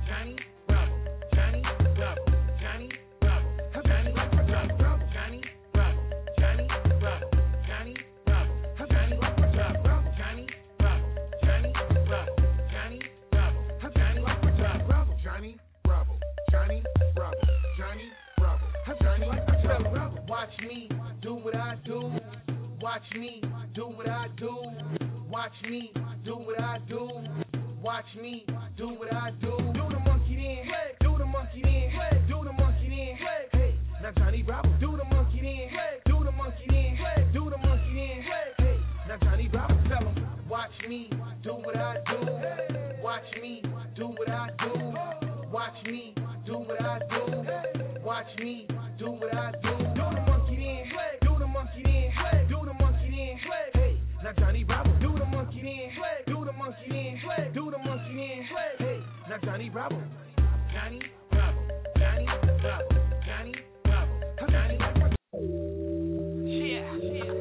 Johnny Bravo, Johnny Bravo, Johnny Bravo, Johnny Bravo, Johnny Bravo, Johnny Bravo, Johnny Bravo, Johnny Bravo, Johnny Bravo, Johnny Bravo, Johnny Bravo, Johnny Bravo, Johnny Bravo, Johnny Bravo, Johnny Bravo, Johnny Bravo, Johnny Bravo. Watch me do what I do. Watch me do what I do. Watch me do what I do. Watch me do what I do. Do the monkey then. Do the monkey then. Do the monkey then. Hey, now Johnny Bravo. Do the monkey then. Do the monkey then. Do the monkey then. Hey, now Johnny Bravo. Tell him. Watch me do what I do. Watch me do what I do. Watch me do what I do. Watch me do what I do. Do the monkey then. Do the monkey then. Do the monkey then. Hey, now Johnny Bravo. Do the monkey then. Do the monkey then. Do the monkey then. Hey, now Johnny Bravo. Johnny Bravo. Johnny Bravo. Johnny Bravo. Johnny Bravo. Yeah.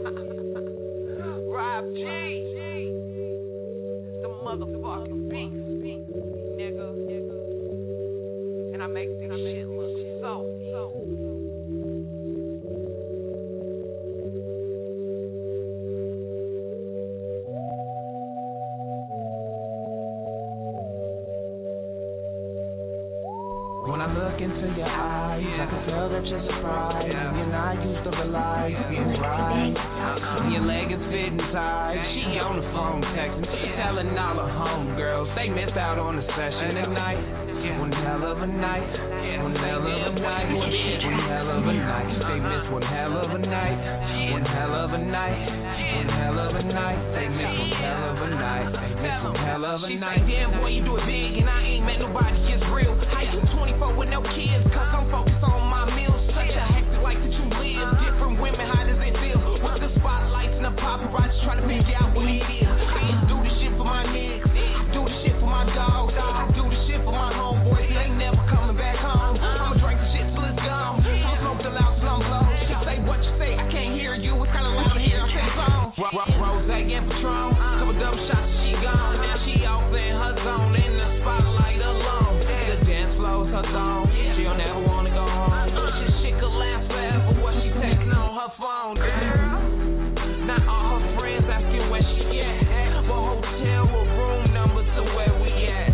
Rob G. The motherfucking beast, nigga. And I make this shit look so. When I look into your eyes, I can tell that you're surprised. You're not used to rely, being right. Your leg is fitting tight. She on the phone texting, telling all her homegirls they missed out on the session tonight. One hell of a night. One hell of a night. One hell of a night. They missed one hell of a night. One hell of a night. One hell of a night. They missed one hell of a night. They missed one hell of a night. She say, damn boy, you do it big and I ain't met nobody just real. How you 24 with no kids? Cause I'm focused on my meals. Such a hectic life that you live. Different women, how does it feel? With the spotlights and the paparazzi trying to figure out what it is. I do this shit for my niggas. I do this shit for my dogs. I do this shit for my homeboys. They ain't never coming back home. I'ma drink the shit till it's gone. I'ma smoke till out till I'm low. She say what you say, I can't hear you. It's kinda loud here. I'm singing song. Rose and Patron. Couple double shots, she gone. Now she off in her zone. In the spotlight alone. The dance floor's her zone. She'll never wanna go home. This shit could last forever. What she texting on her phone, girl. Not all her friends asking where she at. What hotel or room number to where we at.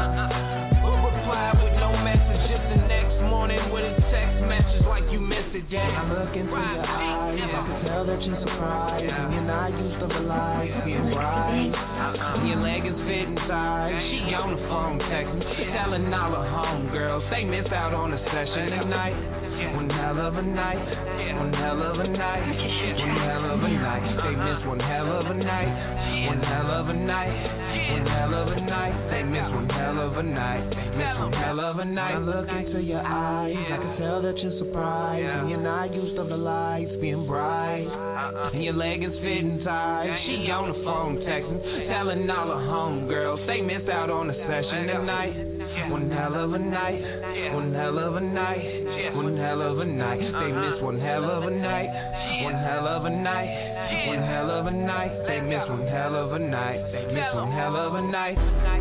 We'll reply with no message. Just the next morning with a text message like you missed it, yeah. I look into your eyes, I can tell that you're surprised. And you're not used to rely, being right. Your leg is fitting tight. She on the phone texting, telling all her homegirls they missed out on the session tonight. One hell of a night. One hell of a night. One hell of a night. They missed one hell of a night. One hell of a night. One hell of a night. They missed one hell of a night. They missed one hell of a night. When I look into your eyes, I can tell that you're surprised. And you're not used to the lights being bright. And your leg is fitting tight. She on the phone texting, telling all her homegirls they missed out on the session tonight. One hell of a night. One hell of a night. One hell of a night. They missed one hell of a night. One hell of a night. One hell of a night. They missed one hell of a night. They missed one hell of a night.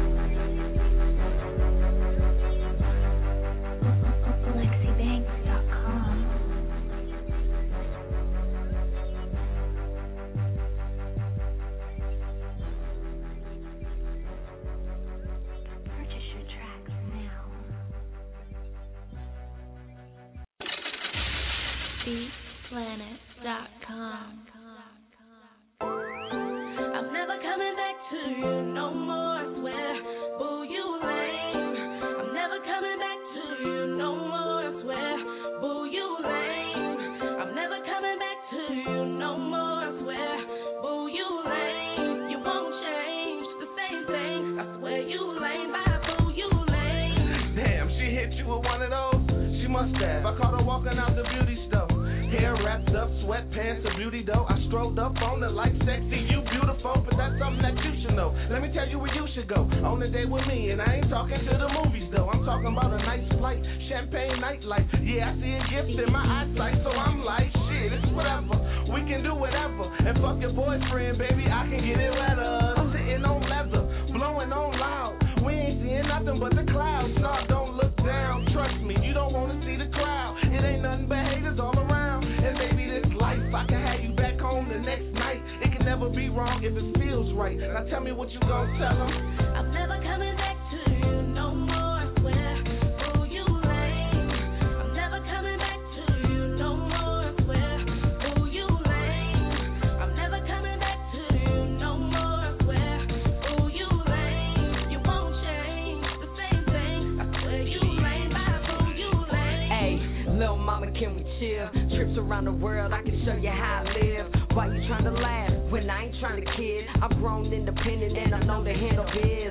BeatPlanet.com. I'm never coming back to you no more, I swear. Boo, you lame. I'm never coming back to you no more, I swear. Boo, you lame. I'm never coming back to you no more, I swear. Boo, you lame. You won't change the same thing. I swear you lame. Bye, boo, you lame. Damn, she hit you with one of those. She must have. I caught her walking out the beauty store. Hair wrapped up, sweatpants, a beauty dough. I strolled up on her like sexy, you beautiful, but that's something that you should know. Let me tell you where you should go. On a date with me, and I ain't talking to the movies though. I'm talking about a nice flight, champagne nightlife. Yeah, I see a gift in my eyesight, so I'm like, shit, it's whatever. We can do whatever. And fuck your boyfriend, baby, I can get it wetter. I'm sitting on leather, blowing on loud. We ain't seeing nothing but the clouds. Start wrong if it feels right. Now tell me what you gon' tell them. I'm never coming back to you no more, I swear. Oh, you lame. I'm never coming back to you no more, I swear. Oh, you lame. I'm never coming back to you no more, I swear. Oh, you lame. You won't change the same thing. I swear you lame, bye, boo, you lame. Hey, little mama, can we chill? Trips around the world, I can show you how I live. Why you trying to laugh when I ain't trying to kid? I'm grown, independent, and I know to handle biz.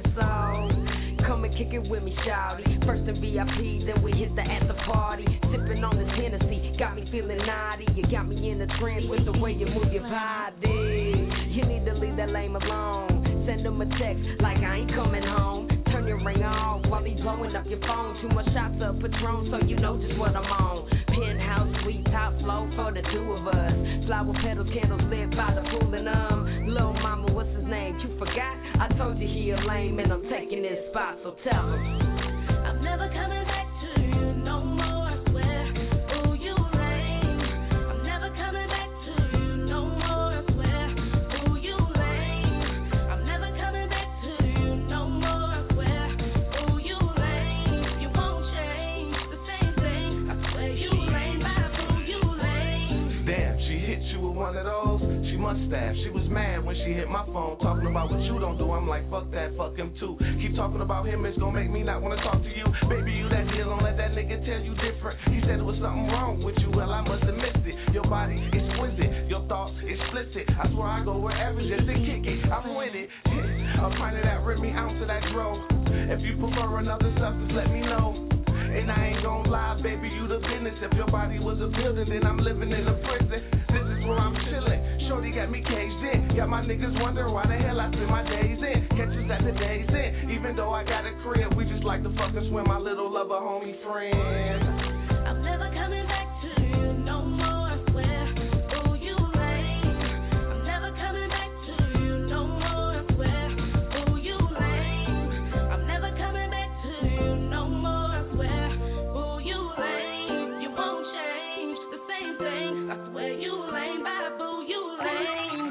So come and kick it with me, shawty. First in VIP, then we hit the after party. Sipping on this Hennessy, got me feeling naughty. You got me in a trance with the way you move your body. You need to leave that lame alone. Send him a text like I ain't coming home. Turn your ring on while he's blowing up your phone. Too much shots of Patron, so you know just what I'm on. Penthouse suite, top flow for the two of us. Flower petals, candles lit by the pool and little mama, what's his name? You forgot? I told you he a lame and I'm taking his spot, so tell him. I'm never coming back to you no more, I swear. Oh, you lame. I'm never coming back to you no more, I swear. Oh, you lame. I'm never coming back to you no more, I swear. Oh, you lame. You won't change the same thing. I swear you lame, bye, boo, you lame. Damn, she hit you with one of those. She must have. She was mad when she hit my phone, talking about what you don't do. I'm like, fuck that, fuck him too. Keep talking about him, it's gonna make me not wanna talk to you. Baby, you that deal, don't let that nigga tell you different. He said it was something wrong with you, well, I must have missed it. Your body exquisite, your thoughts explicit. I swear I go wherever just to kick it. I'm with it. A pint of that Remy, ounce of that dro. If you prefer another substance, let me know. And I ain't gon' lie, baby, you the business. If your body was a building, then I'm living in a prison. This is where I'm chillin'. Shorty got me caged in. Got my niggas wondering why the hell I spend my days in. Catch us at the days in. Even though I got a crib, we just like to fuck and swim, my little lover homie friend. I'm never coming back to you no more, I swear. Oh, you lame. I'm never coming back to you no more, I swear. Oh, you lame. I'm never coming back to you no more, I swear. Oh, you lame. You won't change the same thing. I swear you lame, bye, boo, you lame.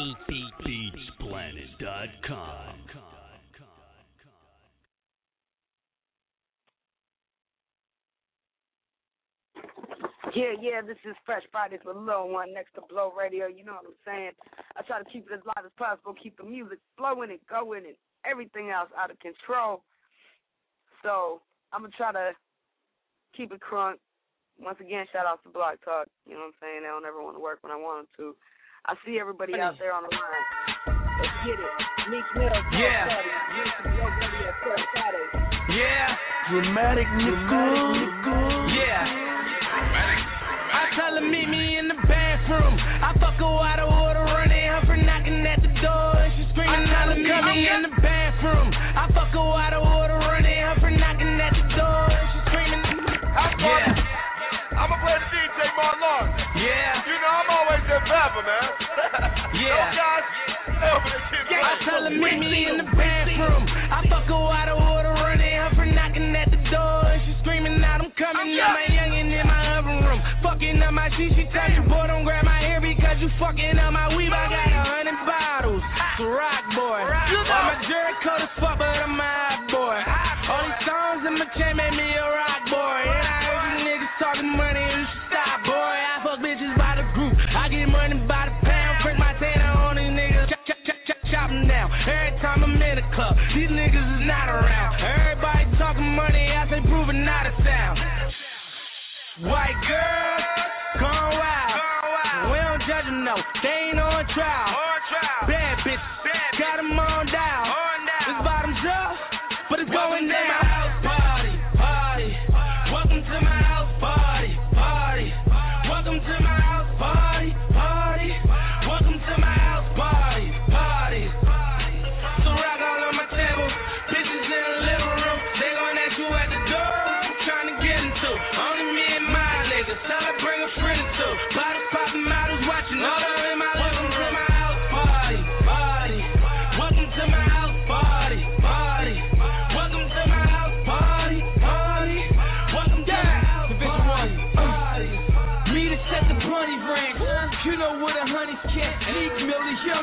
BeatsPlanet.com. Yeah, this is Fresh Fridays with Lil One next to Blow Radio. You know what I'm saying? I try to keep it as live as possible, keep the music flowing and going and everything else out of control. So I'm going to try to keep it crunk. Once again, shout out to Block Talk. You know what I'm saying? They don't ever want to work when I want them to. I see everybody out there on the line. Let's get it. Meek Mill, yeah. Blow Radio, Fresh Fridays. Yeah. Dramatic Nicole. Yeah. I tell her meet me in the bathroom. I fuck her out of order, running her for knocking at the door. And she screaming, I tell her meet me in the bathroom. I fuck her out of order, running her for knocking at the door. And she screaming, yeah. I'ma play the DJ Marlon. Yeah. You know I'm always there forever, man. Yeah. Those guys, I tell her meet me in the bathroom. I fuck her out of order, running her for knocking at the door. And she screaming out, I'm coming. I'm a youngin' in my oven room. Fucking up my sheet, she tell you, boy, don't grab my hair because you fucking up my weave. I got 100 bottles. It's a rock boy. I'm a Jericho as fuck, but I'm a hot boy. All these songs in my chain made me a rock boy. And I heard you niggas talking money, you should stop, boy. I fuck bitches by the group. I get money by the pound. Break my tanner on these niggas. Chop them down. Every time I'm in the club, these niggas is not around. Everybody talking money, I say proving not a sound. White girls, gone wild. We don't judge them, no. They ain't on trial. Bad bitches, got them on down. It's bottoms up, but it's going down. Welcome to my house party, party. Welcome to my house party, party. Welcome to my house party, party. So rock all on my table, bitches in the living room. They gon' ask you at the door. I'm trying to get into. Only me and my niggas. Tell her bring a friend or two. Bottles popping, models watching. All up in my living room. My house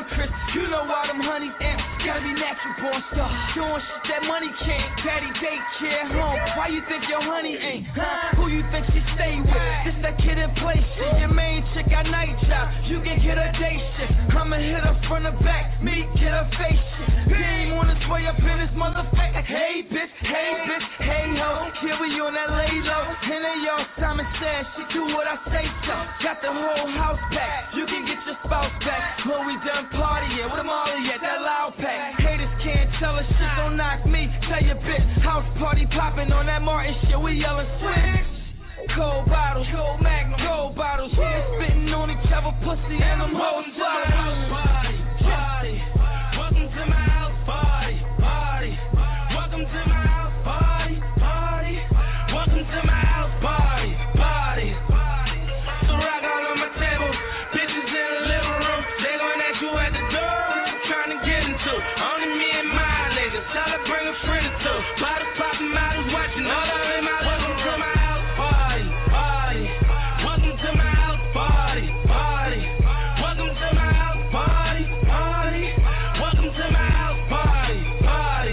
Chris. You know all them honeys and gotta be natural born star. Doing shit that money can't. Daddy daycare home. Why you think your honey ain't? Huh? Who you think she stay with? This that kid in play shit. Your main chick got night job. You can get her day shift. I'ma hit her from the back. Me get her face shit. Beam on his way up in this motherfucker. Hey bitch, hey ho. Here we on that lay low. And they all Simon said she do what I say so. Got the whole house back. You can get your spouse back. When we done partying, with them all at that loud pack. Haters can't tell us shit, don't knock me. Tell your bitch, house party popping on that Martin shit. We yelling switch. Cold bottles, cold magnum, gold bottles. Yeah, spitting on each other, pussy and them hoes. Party, party. Welcome to my house party, party. Welcome to my house party, party. Welcome to my house party, party. So rock all on my table, bitches in the living room. They gon' ask you at the door, what you trying to get into? Only me and my niggas, tell her bring a friend or two. Bottles popping, models watching, all of them out. Welcome to my house party, party. Welcome to my house party, party. Welcome to my house party, party. Welcome to my house party, party.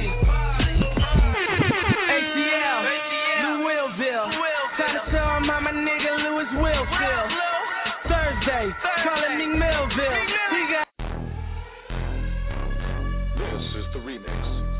ATL, New Willville. Time to tell him how my nigga Louis will feel. Thursday, calling me Millville. He got. This is the remix.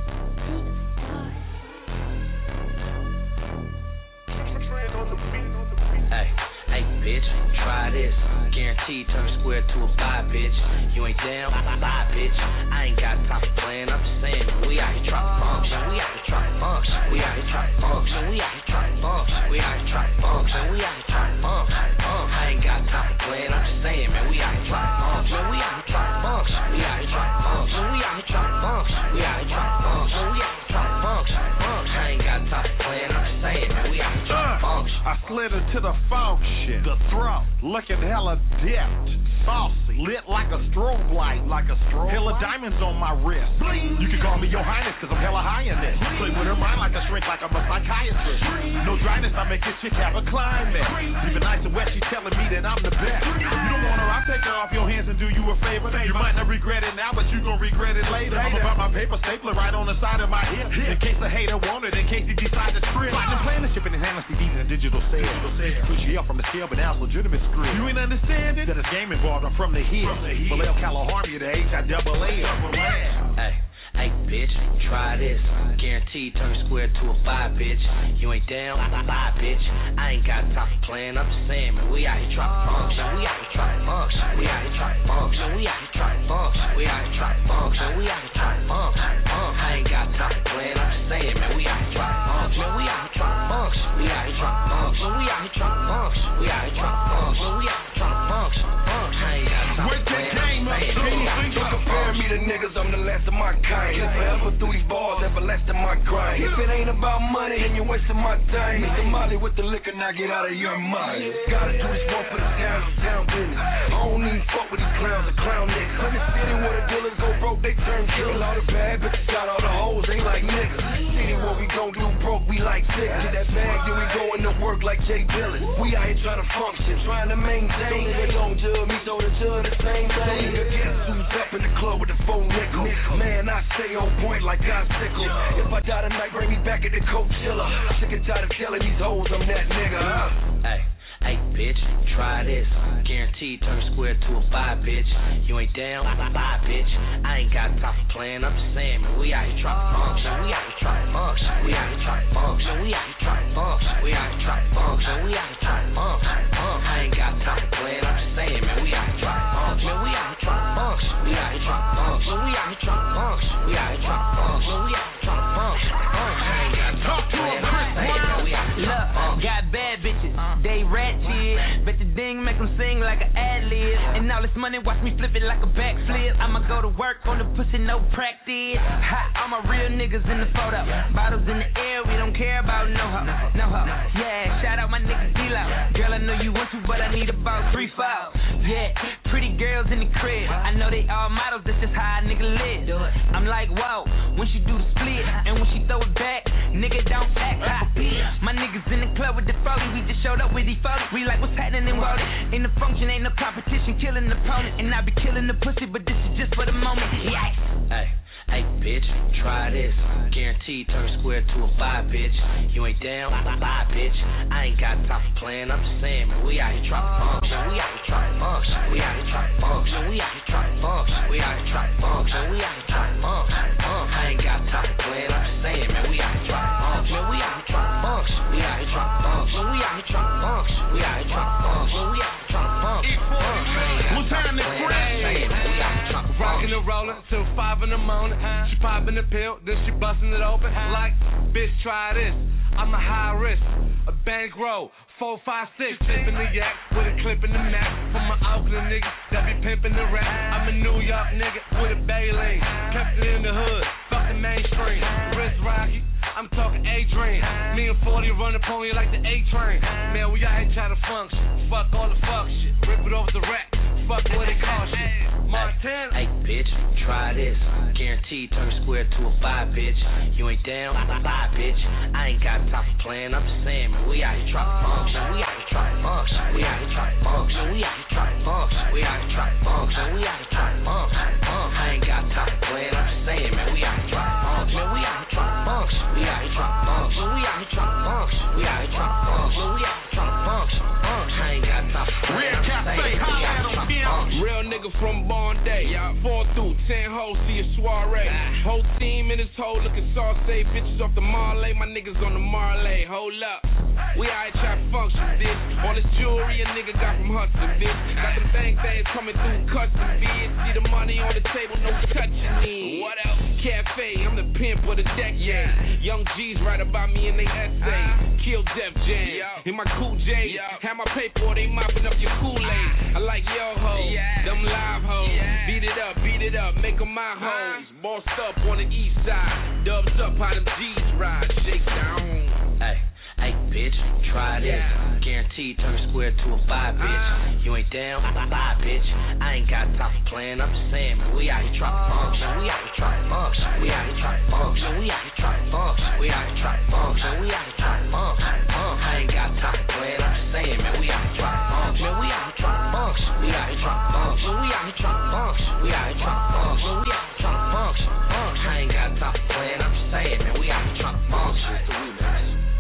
Hey, bitch, try this. Guaranteed turn square to a 5, bitch. You ain't down, bye, bitch. I ain't got time for playing. I'm just saying, we out here trying to function. We out here trying to function. We out here trying to function. We out here trying to function. We out here trying to function. We out here trying to function. I ain't got time for playing. I'm just saying, man, we out here trying to function. We out here trying to function. We out here trying to function. We out here trying to function. We out here trying to function. We out here trying to function. I ain't got time for playing. I'm just saying, man, we out here trying to function. I slid into the function, the throat, looking hella dipped, saucy, lit like a strobe light, hella diamonds on my wrist. Bling. You can call me your highness, cause I'm hella high in this. Play with her mind like a shrink, like I'm a psychiatrist. No dryness, I make this chick have a climax. Even nice and wet, she's telling me that I'm the best. If you don't want her, I'll take her off your hands and do you a favor. You might not regret it now, but you gon' regret it later. I'm about my paper stapler right on the side of my hip. In case a hater want it, in case he decide to trip. Platinum plan the shipping and handling CDs and digital sales. Push you up from the scale, but now it's legitimate script. You ain't understand it? That it's game involved, I'm from the hill. Vallejo, California, the H-I-double-A. Hey, bitch, try this. Guaranteed turn square to a 5, bitch. You ain't down, bye, bitch. I ain't got time for playing. I'm just saying, man, we out here trying to function. We out here trying to function. We out here trying to function. We out here trying to function. We out here trying to function. We out here trying to function. I ain't got time for playing. I'm just saying, man, we out here trying to function. We out here trying to function. We out here trying to function. We out here trying to function. We out here trying to function. We out here trying to function. I ain't got time for playing. Don't compare me to niggas, I'm the last of my kind. Forever through these bars, everlasting my grind. If it ain't about money, then you're wasting my time. Mr. Molly with the liquor, now get out of your mind. Gotta do this one for the town business. I don't even fuck with these clowns, the clown niggas. In the city where the dealers go broke, they turn killers. All the bad bitches got all the hoes, they like niggas. City where we gon' do broke, we like sick. Get that bag, then we going to work like Jay Dillon. We out here trying to function, trying to maintain. They gon' judge me, so the judge the same thing. Guess who's up in the club with the phone nickel? Man, I stay on point like God sickle. If I die tonight, bring me back at the Coachella. Sick and tired of telling these hoes I'm that nigga. Hey, bitch, try this. Guaranteed turn square to a 5, bitch. You ain't down, bye, bitch. I ain't got time for playing. I'm just saying, man, we out here trying to function. We out here trying to function. We out here trying to function. We out here trying to function. We out here trying to function. We out here trying to function. I ain't got time for playing. I'm just saying, man, we out here trying to function. We out here trying to function. We out here trying to function. We out here trying to function. We out here trying to function. We out here trying to function. I ain't got time for playing. I'm just saying, man, we out here trying to function. Got bad bitches, they ratchet. Bet the ding make them sing like an ad-lib. And all this money watch me flip it like a backflip. I'ma go to work on the pussy, no practice. Hot, all my real niggas in the photo. Bottles in the air, we don't care about no hoe. Yeah, shout out my nigga D-Lo. Girl, I know you want to, but I need about 3-4. Yeah, pretty girls in the crib. I know they all models, that's just how a nigga live. I'm like, whoa, when she do the split and when she throw it back, nigga don't act hot. My niggas in the club with the 40, we just showed up with these photos. We like what's happening in water. In the function, ain't no competition, killing the opponent. And I be killing the pussy, but this is just for the moment. Yikes. Hey, bitch, try this. Guaranteed turn square to a 5, bitch. You ain't down, bye, bitch. I ain't got time for playing, I'm just saying, man, we out here trying to function. We out here trying to function. We out here trying to function. We out here trying to function. We out here trying to function. We out here trying to function. I ain't got time for playing, I'm just saying, man, we out here trying to function. We out here trying to function. We out here trying to function. We out here trying to function. We out here trying to function. We out here trying to function. Lieutenant Craig. Rockin' and rollin' till 5 in the morning. She poppin' the pill, then she bustin' it open. Like, bitch, try this. I'm a high risk, a bankroll. 4, 5, 6, tippin' the yak with a clip in the Mac. For my Oakland niggas that be pimpin' the rap. I'm a New York nigga with a Baylene. Kept it in the hood, fuck the mainstream. Wrist rocky, I'm talking A-Dream. Me and 40 run up on you like the A-Train. Man, we out here trying to function. Fuck all the fuck shit, rip it over the rack. Fuck what it cost shit. Montana. Hey, bitch, try this. Guaranteed turn square to a 5, bitch. You ain't down, bye, bitch. I ain't got time for playing, I'm just saying, man, we out here trying to function. We out here trying to function. We out here trying to function. We out here trying to function. We out here trying to function. We out here trying to function. I ain't got time for playing, I'm just saying, man, we out here trying to function. We out here trying to function. We out here trying to function. We out here trying to function. We out here trying to function. We out here trying to function. I ain't got time for playing, I'm just saying, we out here trying to function. Real nigga from Bondi, 4 through 10 hoes, see a soiree. Whole team in this hole looking saucy. Bitches off the Marley, my niggas on the Marley. Hold up, we out here trying to function, bitch. All this jewelry a nigga got from Hudson, bitch. Got them things coming through custom, bitch. See the money on the table, no touching me. What else? Cafe, I'm the pimp of the decade. Young G's write about me in they essay. Kill Def Jam, in my cool J. Have my paper, they mopping up your Kool-Aid. I like yo hoes, them live hoes. Beat it up, make them my hoes. Bossed up on the east side. Dubs up how them G's ride. Shake down. Hey, bitch, try this. Guaranteed turn square to a 5, bitch. You ain't down, bye, bitch. I ain't got time for playing, I'm just saying, man, we out here trying to function. We out here trying to function. We out here trying to function. We out here trying to function. We out here trying to function. We out here trying to function. I ain't got time for playing, I'm just saying, man, we out here trying to function. We out here trying to function. We out here trying to function. We out here trying to function. We out here trying to function. We out here trying to function. I ain't got time for playing, I'm just saying, man, we out here trying to function. It's the remix.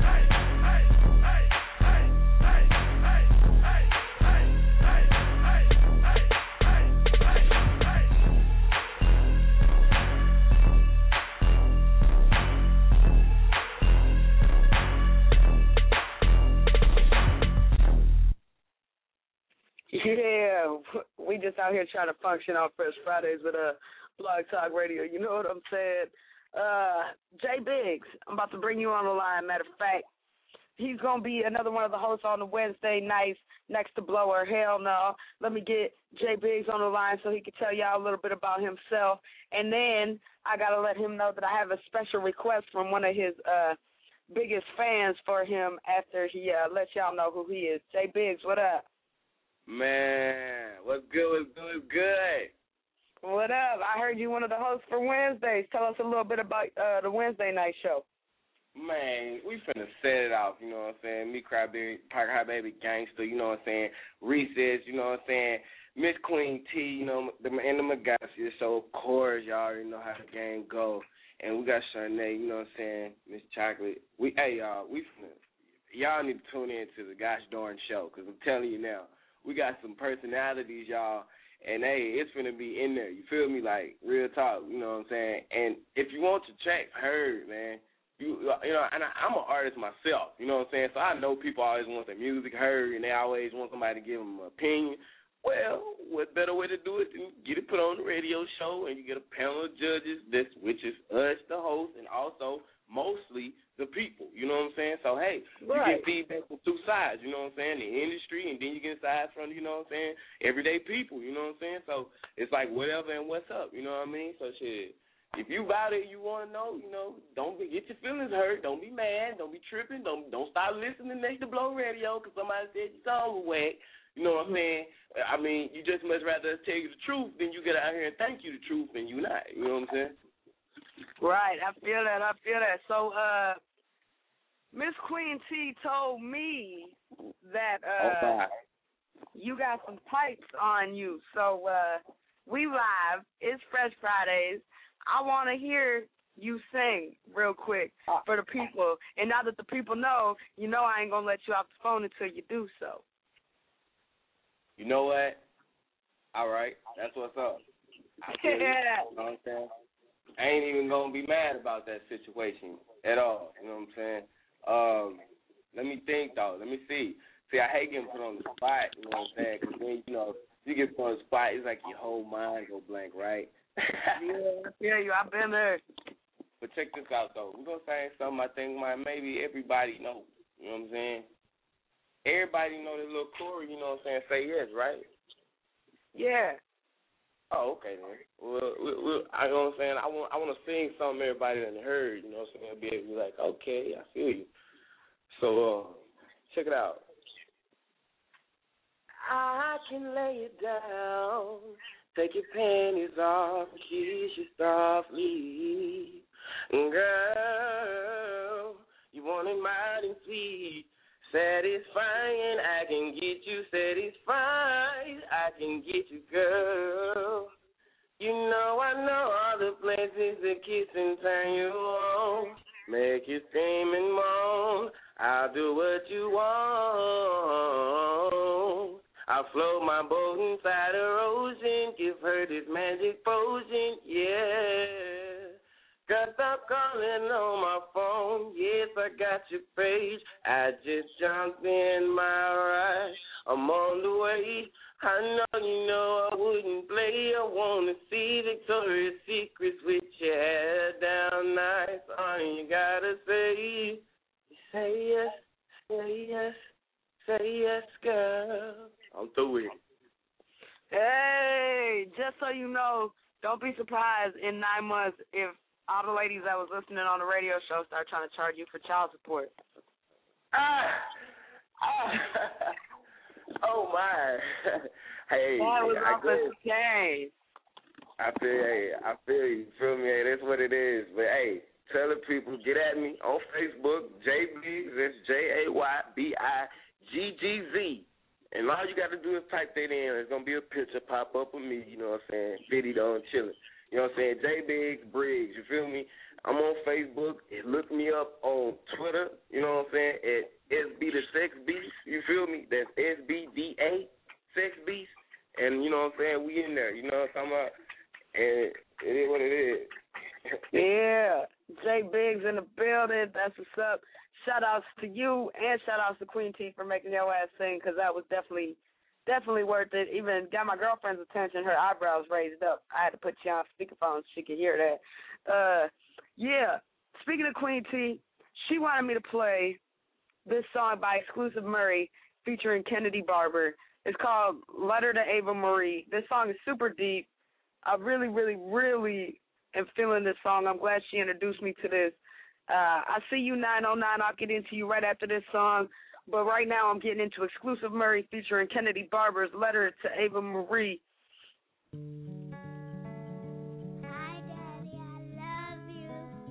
Yeah, we just out here trying to function on Fresh Fridays with Blog Talk Radio. You know what I'm saying? Jay Biggs, I'm about to bring you on the line. Matter of fact, he's going to be another one of the hosts on the Wednesday nights next to Blower. Hell no. Let me get Jay Biggs on the line so he can tell y'all a little bit about himself. And then I got to let him know that I have a special request from one of his biggest fans for him after he lets y'all know who he is. Jay Biggs, what up? Man, what's good? What up? I heard you one of the hosts for Wednesdays. Tell us a little bit about the Wednesday night show. Man, we finna set it off, you know what I'm saying? Me, Crybaby Gangster, you know what I'm saying? Recess, you know what I'm saying? Miss Queen T, you know, and the Magassier. So, of course, y'all already know how the game go. And we got Shanae, you know what I'm saying? Miss Chocolate. Y'all need to tune in to the gosh darn show, because I'm telling you now, we got some personalities, y'all, and, hey, it's going to be in there. You feel me? Like, real talk, you know what I'm saying? And if you want your track heard, man, you know, and I'm an artist myself, you know what I'm saying? So I know people always want their music heard, and they always want somebody to give them an opinion. Well, what better way to do it than get it put on the radio show, and you get a panel of judges, which is us, the host, and also mostly the people, you know what I'm saying? So, hey, you get feedback from two sides, you know what I'm saying? The industry, and then you get sides from, you know what I'm saying, everyday people, you know what I'm saying? So it's like whatever and what's up, you know what I mean? So, shit, if you about it, you want to know, you know, don't get your feelings hurt. Don't be mad. Don't be tripping. Don't stop listening next to Blow Radio because somebody said your song was whack. You know what I'm saying? I mean, you just much rather tell you the truth than you get out here and think you the truth and you not. You know what I'm saying? Right. I feel that. So, Miss Queen T told me that you got some pipes on you. So we live. It's Fresh Fridays. I want to hear you sing real quick for the people. And now that the people know, you know I ain't going to let you off the phone until you do so. You know what? All right. That's what's up. Yeah. You know what I'm saying? I ain't even going to be mad about that situation at all. You know what I'm saying? Let me think, though. Let me see. See, I hate getting put on the spot, you know what I'm saying? Because then, you know, you get put on the spot, it's like your whole mind go blank, right? Yeah, I've been there. But check this out, though. We're going to say something I think maybe everybody know. You know what I'm saying? Everybody know that little Corey, you know what I'm saying, Say Yes, right? Yeah. Oh, okay, then. Well, I know what I'm saying? I want to sing something everybody done heard, you know what I'm saying? Be able to be like, okay, I feel you. So, check it out. I can lay it down, take your panties off, kiss you softly. Girl, you want it mighty sweet, satisfying. I can get you satisfied. I can get you, girl. You know I know all the places to kiss and turn you on, make you scream and moan. I'll do what you want. I'll float my boat inside her ocean, give her this magic potion, yeah. Girl, stop calling on my phone, yes, I got your page. I just jumped in my ride, I'm on the way. I know I wouldn't play. I want to see Victoria's Secrets with your hair down nice. All you gotta say yes, say yes, say yes, girl. I'm through with it. Hey, just so you know, don't be surprised in 9 months if all the ladies that was listening on the radio show start trying to charge you for child support. Oh, my. Hey, that was I feel you. Feel me? Hey, that's what it is. But, hey, tell the people, get at me on Facebook, JBiggs, that's JAYBIGGZ. And all you got to do is type that in. There's going to be a picture pop up of me, you know what I'm saying, video and chilling. You know what I'm saying, JBiggs Briggs, you feel me? I'm on Facebook. Look me up on Twitter, you know what I'm saying, at SB the Sex Beast, you feel me? That's SBDA, Sex Beast. And, you know what I'm saying, we in there, you know what I'm talking about? And it is what it is. Yeah, JBiggs in the building. That's what's up. Shout-outs to you and shout-outs to Queen T for making your ass sing, because that was definitely worth it. Even got my girlfriend's attention, her eyebrows raised up. I had to put you on speakerphone so she could hear that. Yeah, speaking of Queen T, she wanted me to play this song by Exclusive Murray featuring Kennedy Barber. It's called Letter to Ava Marie. This song is super deep. I really, really, really am feeling this song. I'm glad she introduced me to this. I see you 909. I'll get into you right after this song. But right now I'm getting into Exclusive Murray featuring Kennedy Barber's Letter to Ava Marie. Hi, Daddy, I love you.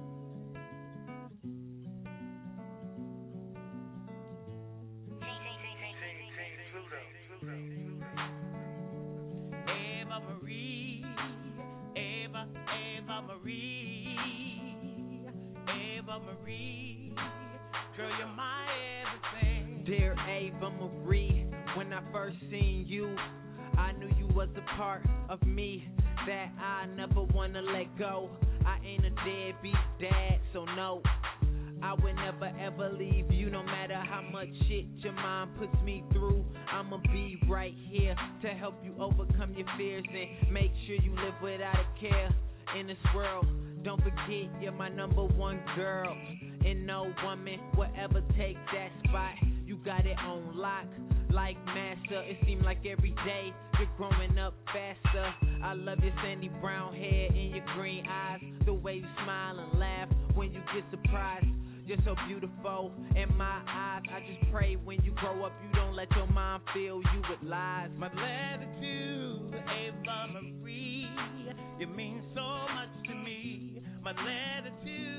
Ava Marie, Ava Marie, Ava Marie, girl, you're my everything. Dear Ava Marie, when I first seen you, I knew you was a part of me that I never wanna let go. I ain't a deadbeat dad, so no, I would never ever leave you. No matter how much shit your mom puts me through, I'ma be right here to help you overcome your fears and make sure you live without a care in this world. Don't forget you're my number one girl, and no woman will ever take that spot. You got it on lock, like master. It seems like every day you're growing up faster. I love your sandy brown hair and your green eyes, the way you smile and laugh when you get surprised. You're so beautiful in my eyes. I just pray when you grow up you don't let your mom fill you with lies. My letter to Ava Marie, you mean so much to me. My letter to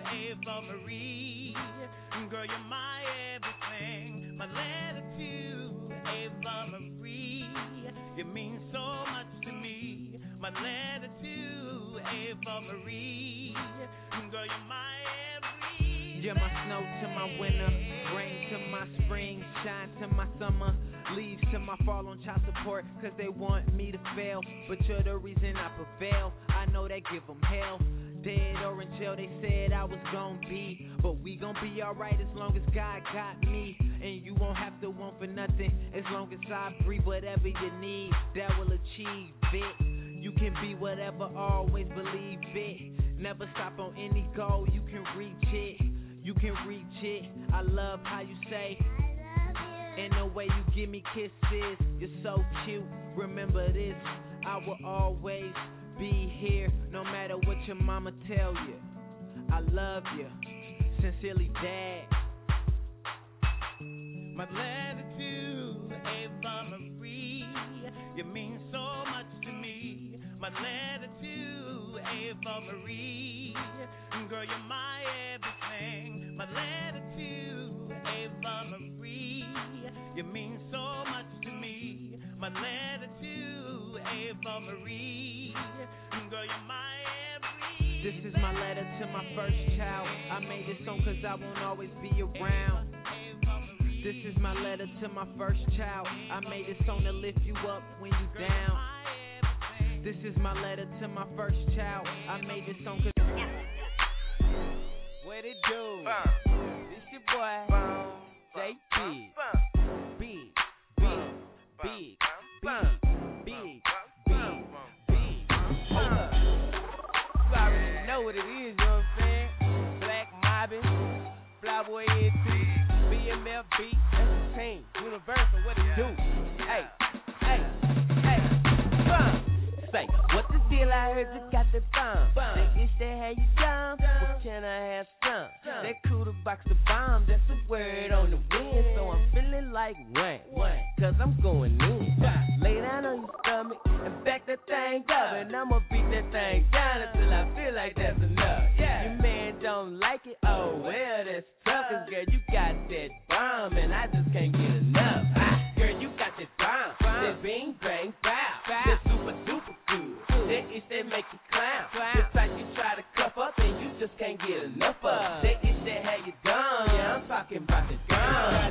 Ava Marie. Girl, you're my everything. My letter to Ava Marie. You mean so much to me. My letter to Ava Marie. Girl, you're my everything. You're my snow to my winter, rain to my spring, shine to my summer, leaves to my fall on child support, cause they want me to fail, but you're the reason I prevail. I know they give them hell, dead or in jail, they said I was gon' be, but we gon' be alright as long as God got me, and you won't have to want for nothing, as long as I breathe. Whatever you need, that will achieve it. You can be whatever, always believe it. Never stop on any goal, you can reach it. You can reach it. I love how you say, and the way you give me kisses. You're so cute. Remember this, I will always be here, no matter what your mama tell you. I love you. Sincerely, Dad. My letter to Ava Marie. You mean so much to me. My letter to Ava Marie. Girl, you're my everything. My letter to Ava Marie. You mean so much to me. My letter to Ava Marie. Girl, you're my everything. This is my letter to my first child. I made this song cause I won't always be around. This is my letter to my first child. I made this song to lift you up when you down. This is my letter to my first child. I made this song cause what it do? This your boy JP. Big. Hold up. You already know what it is, you know what I'm saying? Black mobbing, Flyboy NT, BMF beat, that's the team. Universal, what it do? Hey, say, what the deal? I heard you got the bomb. That bitch that had you dumb. Well, can I have some? That cool to box the bomb. That's the word on the wind. So I'm feeling like Wayne. Cause I'm going in. Lay down on your stomach and back that thing up. And I'ma beat that thing down until I feel like that's enough. Your man don't like it. Oh, well, that's tough. Cause girl, you got that bomb. And I just can't get enough. Girl, you got that bomb. That bing, bang, bow. That super duper good. That itch that make you clown. The type you try to cuff up and you just can't get enough of. That itch that had you done. Yeah, I'm talking about the bomb.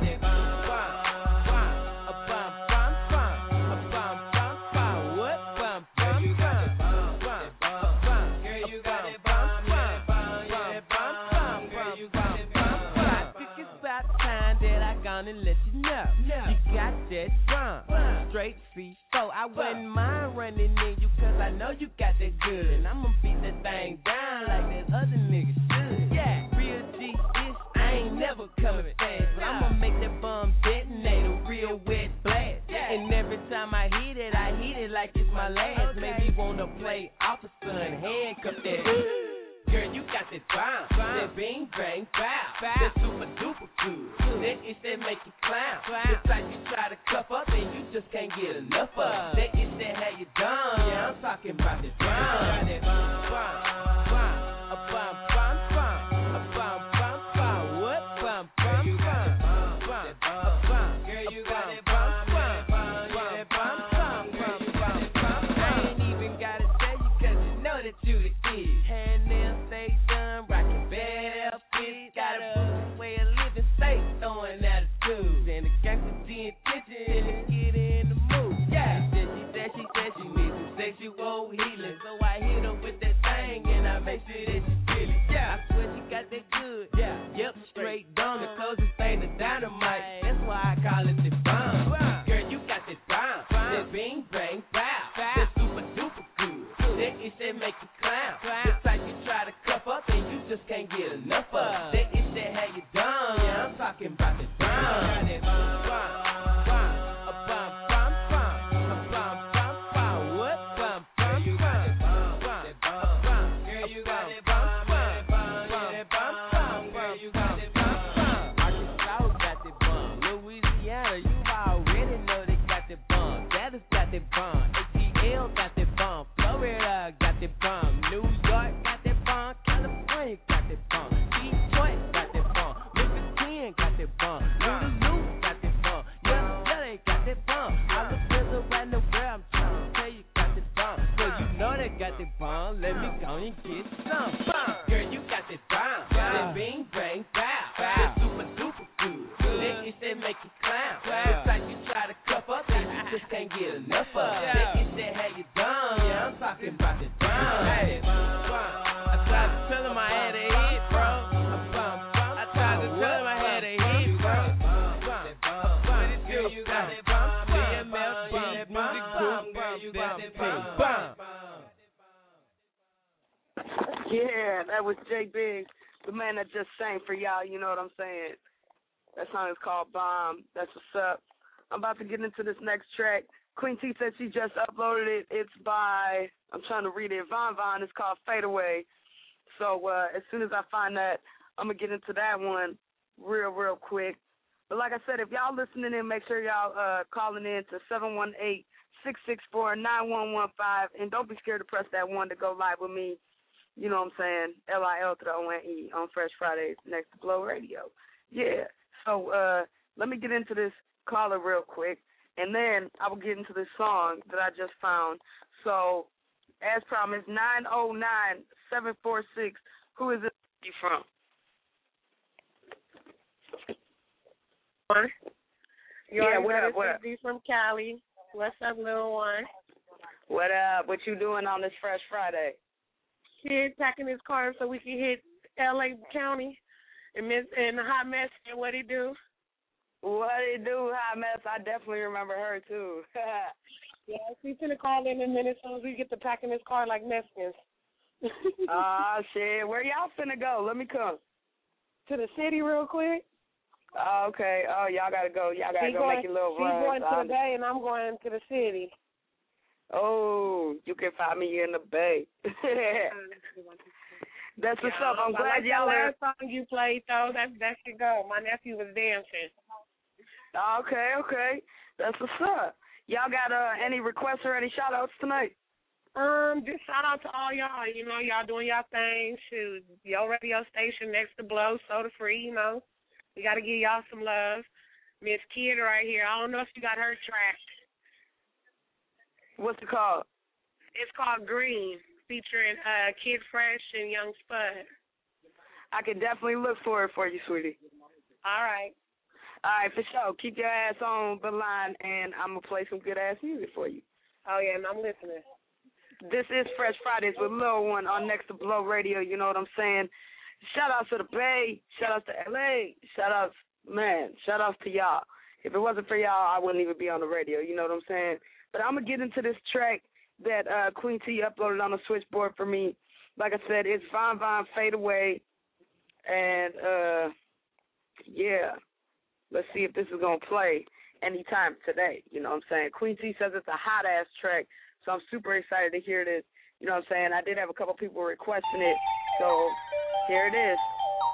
And let you know, you got that bomb, straight feet. So I wouldn't mind running in you, cause I know you got that good. And I'ma beat that thing down like that other nigga should. Yeah, real G ish, I ain't never coming fast, but I'ma make that bomb detonate a real wet blast. And every time I hit it like it's my last. Maybe wanna play officer and handcuff that. Girl, you got that bomb, that bing, bang, bow, that super duper good, that itch that make you clown, the type you try to cuff up and you just can't get enough of, that itch that had you done, yeah, I'm talking about the bomb, that bomb, a bomb, what bomb, girl, you got that bomb, girl, you got that bomb, I ain't even gotta tell you cause you know that you the kid. Healing, so I hit her with that thing and I make sure that she feel it. Yeah, I swear she got that good. Yeah, yep, straight down the closest thing to dynamite. That's why I call it the bomb. Girl, you got that bomb, that bing bang bow, that super duper good, that itch that make you clown, the type you try to cuff up and you just can't get enough of, that itch that had you done. Yeah, I'm talking about the bomb. Bomb. ATL got that bomb. Florida got that bomb. New York got that bomb. California got that bomb. that make you clown. The type you try to cuff up and you just can't get enough of. That is that how you done. Yeah, I'm talking about the done. Hey, I tried to tell him I had a hit, bro. I tried to tell him I had a hit, bro. But it's still you got that bump. BMF, music group, bump. Yeah, that was J Big, the man that just sang for y'all, you know what I'm saying? That song is called Bomb. That's what's up. I'm about to get into this next track. Queen T said she just uploaded it. It's by, I'm trying to read it, Von Von. It's called Fade Away. So as soon as I find that, I'm going to get into that one real quick. But like I said, if y'all listening in, make sure y'all calling in to 718-664-9115. And don't be scared to press that 1 to go live with me. You know what I'm saying? LIL-ONE on Fresh Fridays next to Blow Radio. Yeah. So let me get into this caller real quick, and then I will get into this song that I just found. So as promised, 909-746. Who is it you from? Yeah, what up? from Cali. What's up, little one? What up? What you doing on this Fresh Friday? Kid packing his car so we can hit L.A. County and Hot Mess and what he do. What he do, Hot Mess? I definitely remember her, too. Yeah, she's going to call in a minute as soon as we get to packing his car like Mexicans. Shit. Where y'all finna go? Let me come. To the city real quick. Oh, okay. Oh, y'all got to go. Y'all got to go make your little run. She's going to the Bay and I'm going to the city. Oh, you can find me in the Bay. That's what's up. I'm glad y'all are. That last song you played, though, that should go. My nephew was dancing. Okay. That's what's up. Y'all got any requests or any shout-outs tonight? Just shout out to all y'all. You know, y'all doing y'all thing. Shoot, your radio station next to Blow, soda free, you know. We got to give y'all some love. Miss Kid right here. I don't know if you got her track. What's it called? It's called Green, featuring Kid Fresh and Young Spud. I can definitely look for it for you, sweetie. All right. All right, for sure. Keep your ass on the line, and I'm going to play some good-ass music for you. Oh, yeah, and I'm listening. This is Fresh Fridays with Lil One on Next to Blow Radio, you know what I'm saying? Shout-outs to the Bay. Shout-outs to L.A. Shout-outs to y'all. If it wasn't for y'all, I wouldn't even be on the radio, you know what I'm saying? But I'm going to get into this track that Queen T uploaded on the switchboard for me. Like I said, it's Von Von Fade Away. And, yeah, let's see if this is going to play anytime today. You know what I'm saying? Queen T says it's a hot-ass track, so I'm super excited to hear this. You know what I'm saying? I did have a couple people requesting it, so here it is.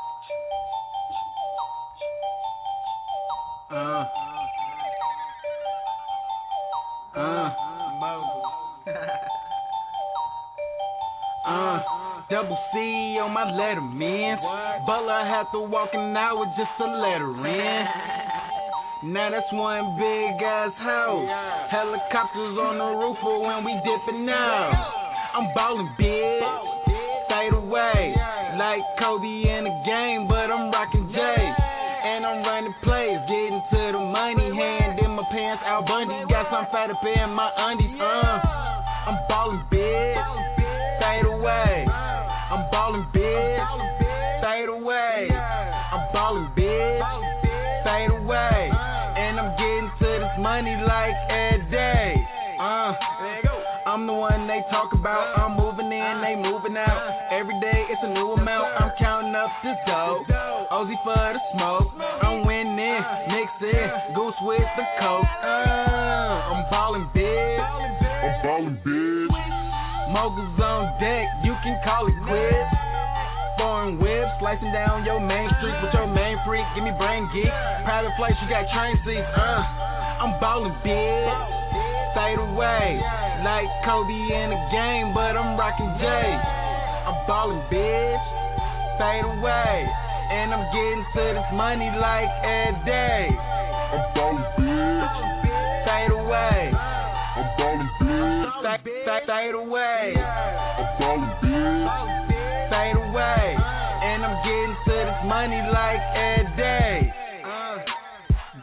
Double C on my letterman. Butler had to walk an hour just to let her in. Now that's one big ass house. Helicopters on the roof for when we dipping out. I'm ballin' big, fade away. Like Kobe in the game, but I'm rockin' J's. And I'm running plays, getting to the money. Hand in my pants, Al Bundy. Got some fat up in my undies. I'm ballin' big, fade away. I'm ballin' big, fade away. I'm ballin' big, fade away. And I'm getting to this money like every day. I'm the one they talk about. I'm moving in, they moving out. Every day it's a new amount. I'm counting up this dough. Ozzy for the smoke. I'm winning, mixing, goose with the coke. I'm ballin' big. I'm ballin' big. Moguls on deck, you can call it quits. Foreign whips, slicing down your main street with your main freak. Give me brain geek. Private flights, you got train seats. I'm ballin' big. Fade away. Like Kobe in the game, but I'm rockin' J's. I'm ballin' bitch. Fade away. And I'm getting to this money like every day. I'm ballin' bitch. Fade away. I'm ballin' bitch. Fade away. I'm ballin' bitch. Fade away. And I'm getting to this money like every day.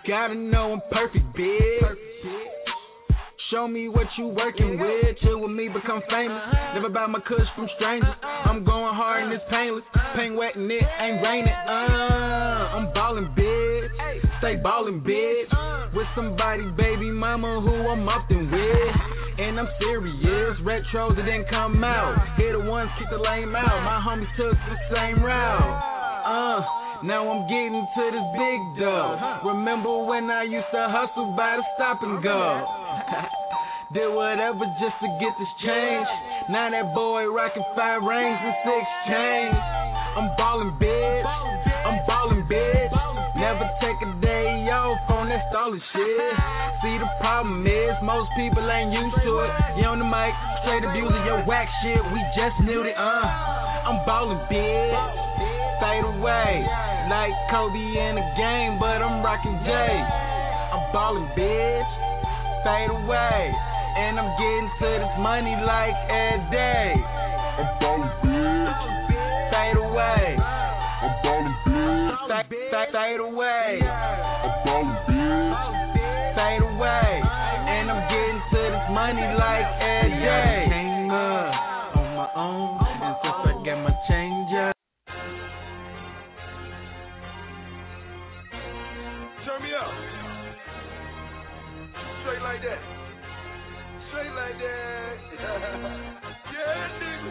Gotta know I'm perfect, bitch. Show me what you working with. Chill with me, become famous. Never buy my kush from strangers. I'm going hard and it's painless. Paint wet and it ain't raining. I'm ballin', bitch. Stay ballin', bitch. With somebody, baby mama, who I'm often with. And I'm serious. Retros that didn't come out. Here the ones kick the lame out. My homies took the same route. Now I'm getting to this big dough. Remember when I used to hustle by the stop and go? Did whatever just to get this change. Now that boy rockin' 5 rings and 6 chains. I'm ballin', bitch. I'm ballin', bitch. Never take a day off on that stallin' shit. See, the problem is most people ain't used to it. You on the mic, straight abusing your whack shit. We just knew it. I'm ballin', bitch. Fade away, like Kobe in the game, but I'm rockin' J. I'm ballin', bitch. Fade away, and I'm getting to this money like every day. I'm ballin', bitch. Fade away. I'm ballin', bitch. Fade away. I'm ballin', bitch. Fade away, and I'm getting to this money like every day. Came up on my own, and since I got my change up. Turn me up. Straight like that. Straight like that. Yeah, nigga.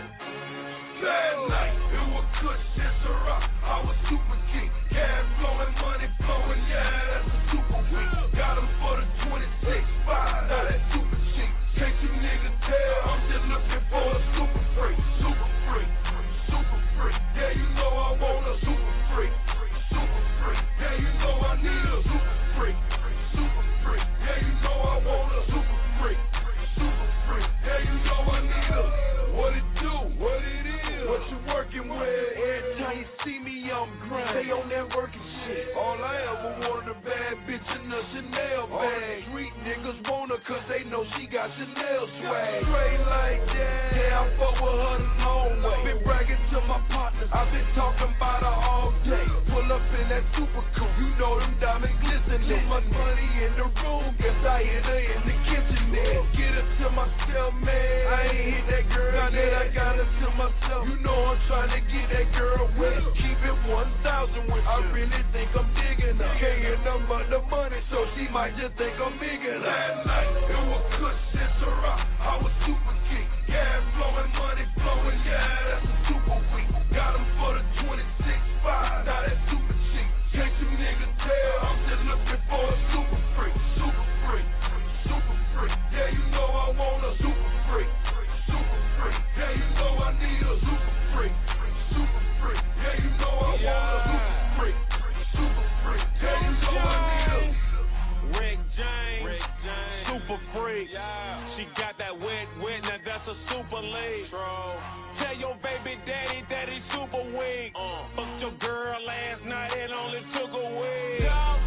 Last night, it was good shit to rock. I was super king. Cash flowing, money flowing. Yeah, that's a super week. Got him for the 26.5. Now that super cheap. Can't you niggas tell? I'm just looking for a super freak. Super freak. Super freak. Yeah, you know I want a super freak. Super freak. Yeah, you know I need a super freak. Super freak. Yeah, you know I want a super freak. Super freak. Yeah, you know I need a. What it do? What it is? What you working with? Every time you see me, I'm grinding. Stay on that working shit. All I ever wanted a bad bitch in a Chanel bag. Street niggas want her cause they know she got Chanel swag. Straight like that. Yeah, I fuck with her the long way. Been bragging to my partners. I've been talking about her all day. Pull up in that super coupe. You know them diamonds glistening. Too much money in the room. Guess I hit her in the kitchen there. Get her to myself, man. I ain't hit that girl. Now that I got her to myself. You know I'm trying to get that girl with. Keep it 1,000 with. I really think I'm digging her. Can't hear nothing but the money, so she might just think I'm bigging her. Last night, it was good shit to rock. I was super king. Yeah, flowing, money flowing. Yeah, that's a super week. Got him for the 26.5. Now that's super cheap. Can't you niggas tell? I'm just looking for a super freak. Super freak. Super freak. Yeah, you know I want a super freak. Super freak. Yeah, you know I need a super freak. Super freak. Yeah, you know I want a super freak. Super freak. Yeah, you know I need a. Rick James. Super freak. She got that wet, now that's a super league. Tell your baby daddy that he's super weak. Fucked your girl last night and only took a week.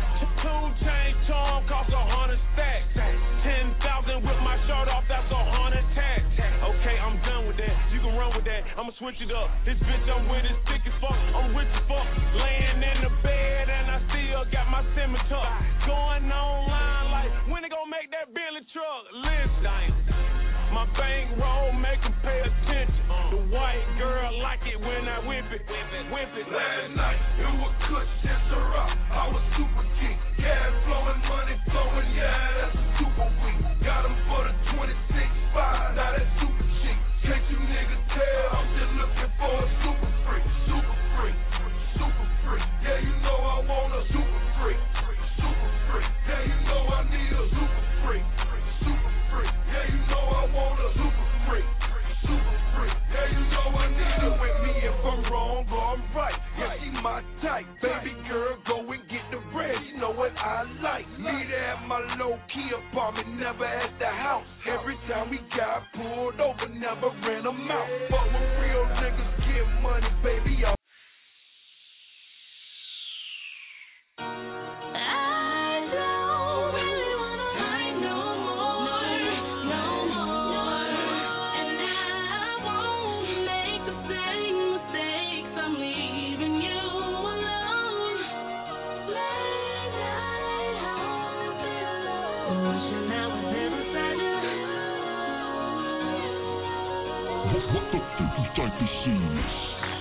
2 chain charm cost 100 stacks. 10,000 with my shirt off, that's 100 tax. Okay, I'm done with that. You can run with that. I'ma switch it up. This bitch I'm with is thick as fuck. I'm rich as fuck. Laying in the bed and I still got my scimitar. Going online like when they gon' make that Billy truck. Listen, my bankroll make 'em pay attention. The white girl like it when I whip it. Last night, it was good shit to rock. I was super king. Cash flowing, money flowing. Yeah, that's a super week. Got him for the 26.5. Now that's super cheap. Can't you niggas tell? I'm just looking for a super freak. Super freak. Super freak. Yeah, you know I want a super freak. Super freak. Yeah, you know I need a super freak. Super freak. Yeah, you know I want a super freak. Super freak. Yeah, you know I need her with me if I'm wrong or I'm right. Yeah, she my type. Baby girl, go and get the bread. You know what I like. Me to have my low key apartment, never at the house. Every time we got pulled over, never ran them out. But when real niggas get money, baby, I'm wishing I was there beside you. What the fuck you think this is?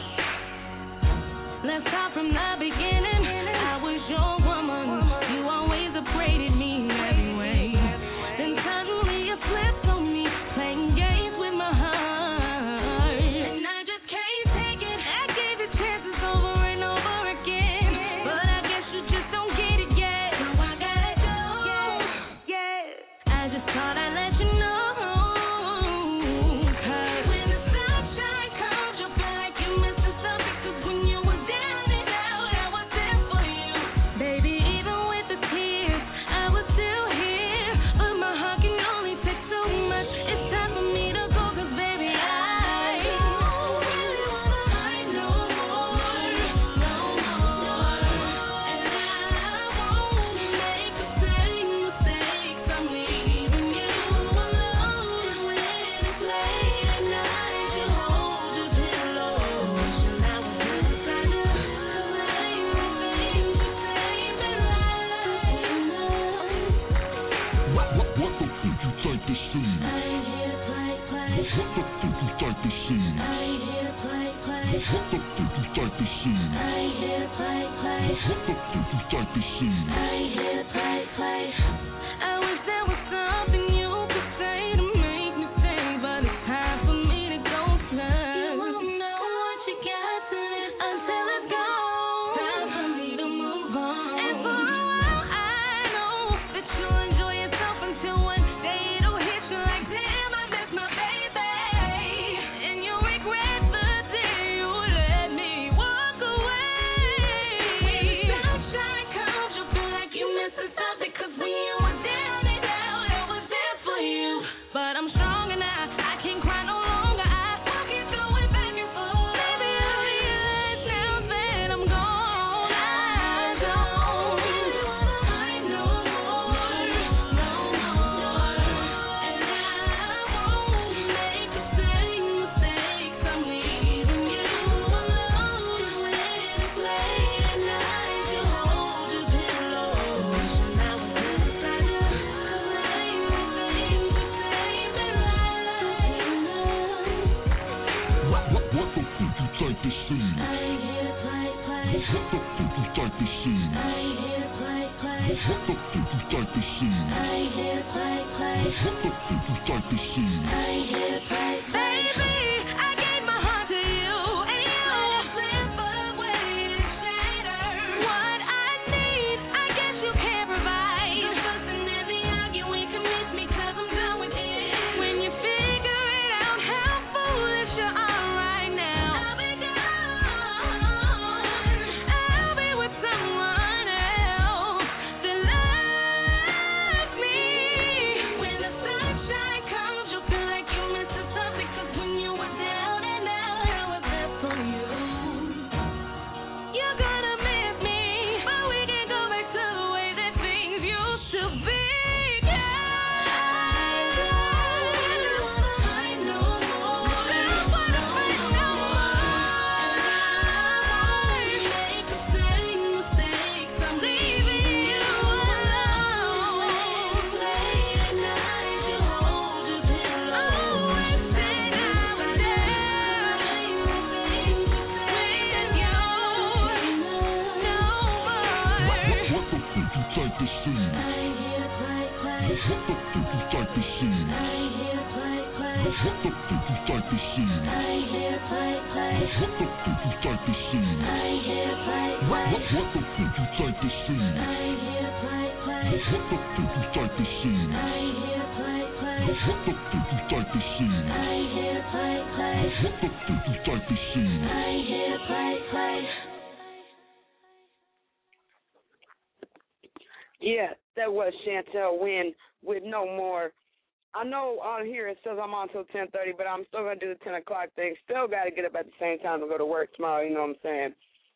Let's start from the beginning. I was your woman. You always upgraded me every way. Then suddenly you flipped on me, playing games with my heart. And I just can't take it. I gave you chances over and over again, but I guess you just don't get it yet. So I gotta go. Yeah. I just thought I'd let you know. Yeah, that was Chantel Wynn with No More. I know on here it says I'm on till 10:30, but I'm still going to do the 10 o'clock thing. Still got to get up at the same time to go to work tomorrow, you know what I'm saying?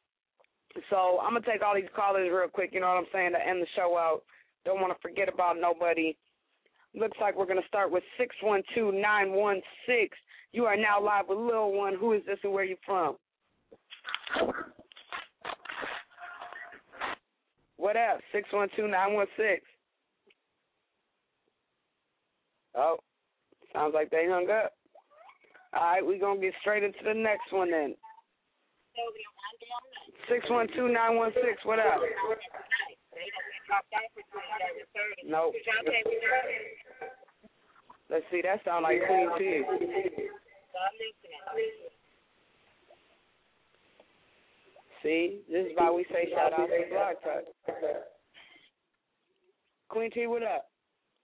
So I'm going to take all these callers real quick, you know what I'm saying, to end the show out. Don't want to forget about nobody. Looks like we're going to start with 612-916. You are now live with Lil One. Who is this and where are you from? What up? 612-916. Oh, sounds like they hung up. All right, we're going to get straight into the next one then. 612-916, what up? Nope. Let's see, that sounds like Queen T. See, this is why we say shout out to Blog Talk. Queen T, what up?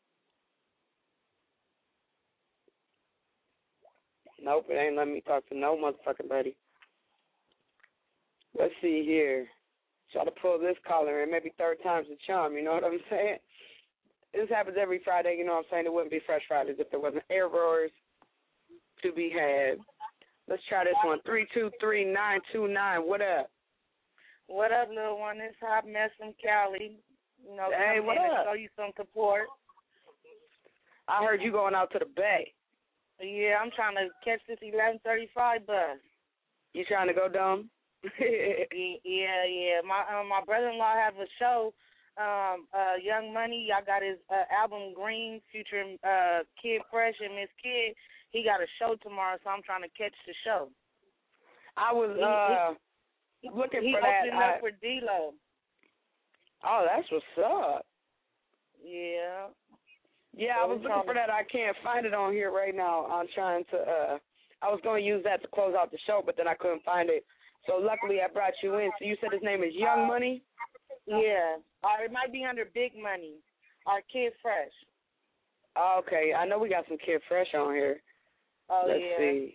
Nope, it ain't letting me talk to no motherfucking buddy. Let's see here. Try to pull this caller in. Maybe third time's the charm, you know what I'm saying? This happens every Friday, you know what I'm saying? It wouldn't be Fresh Fridays if there wasn't errors to be had. Let's try this one. 323-929. What up? What up, little one? It's Hot Mess from Cali. You know, hey, what up? Show you some support. I heard you going out to the Bay. Yeah, I'm trying to catch this 11:35 bus. You trying to go dumb? yeah. My brother-in-law have a show, Young Money. I got his album Green featuring Kid Fresh and Miss Kid. He got a show tomorrow, so I'm trying to catch the show. I was looking he for that. He opened up for D-Lo. Oh, that's what's up. Yeah. Yeah, I was looking for that. I can't find it on here right now. I'm trying to. I was going to use that to close out the show, but then I couldn't find it. So luckily, I brought you in. So you said his name is Young Money? Yeah. Or it might be under Big Money or Kid Fresh. Okay, I know we got some Kid Fresh on here. Oh, Let's yeah. see.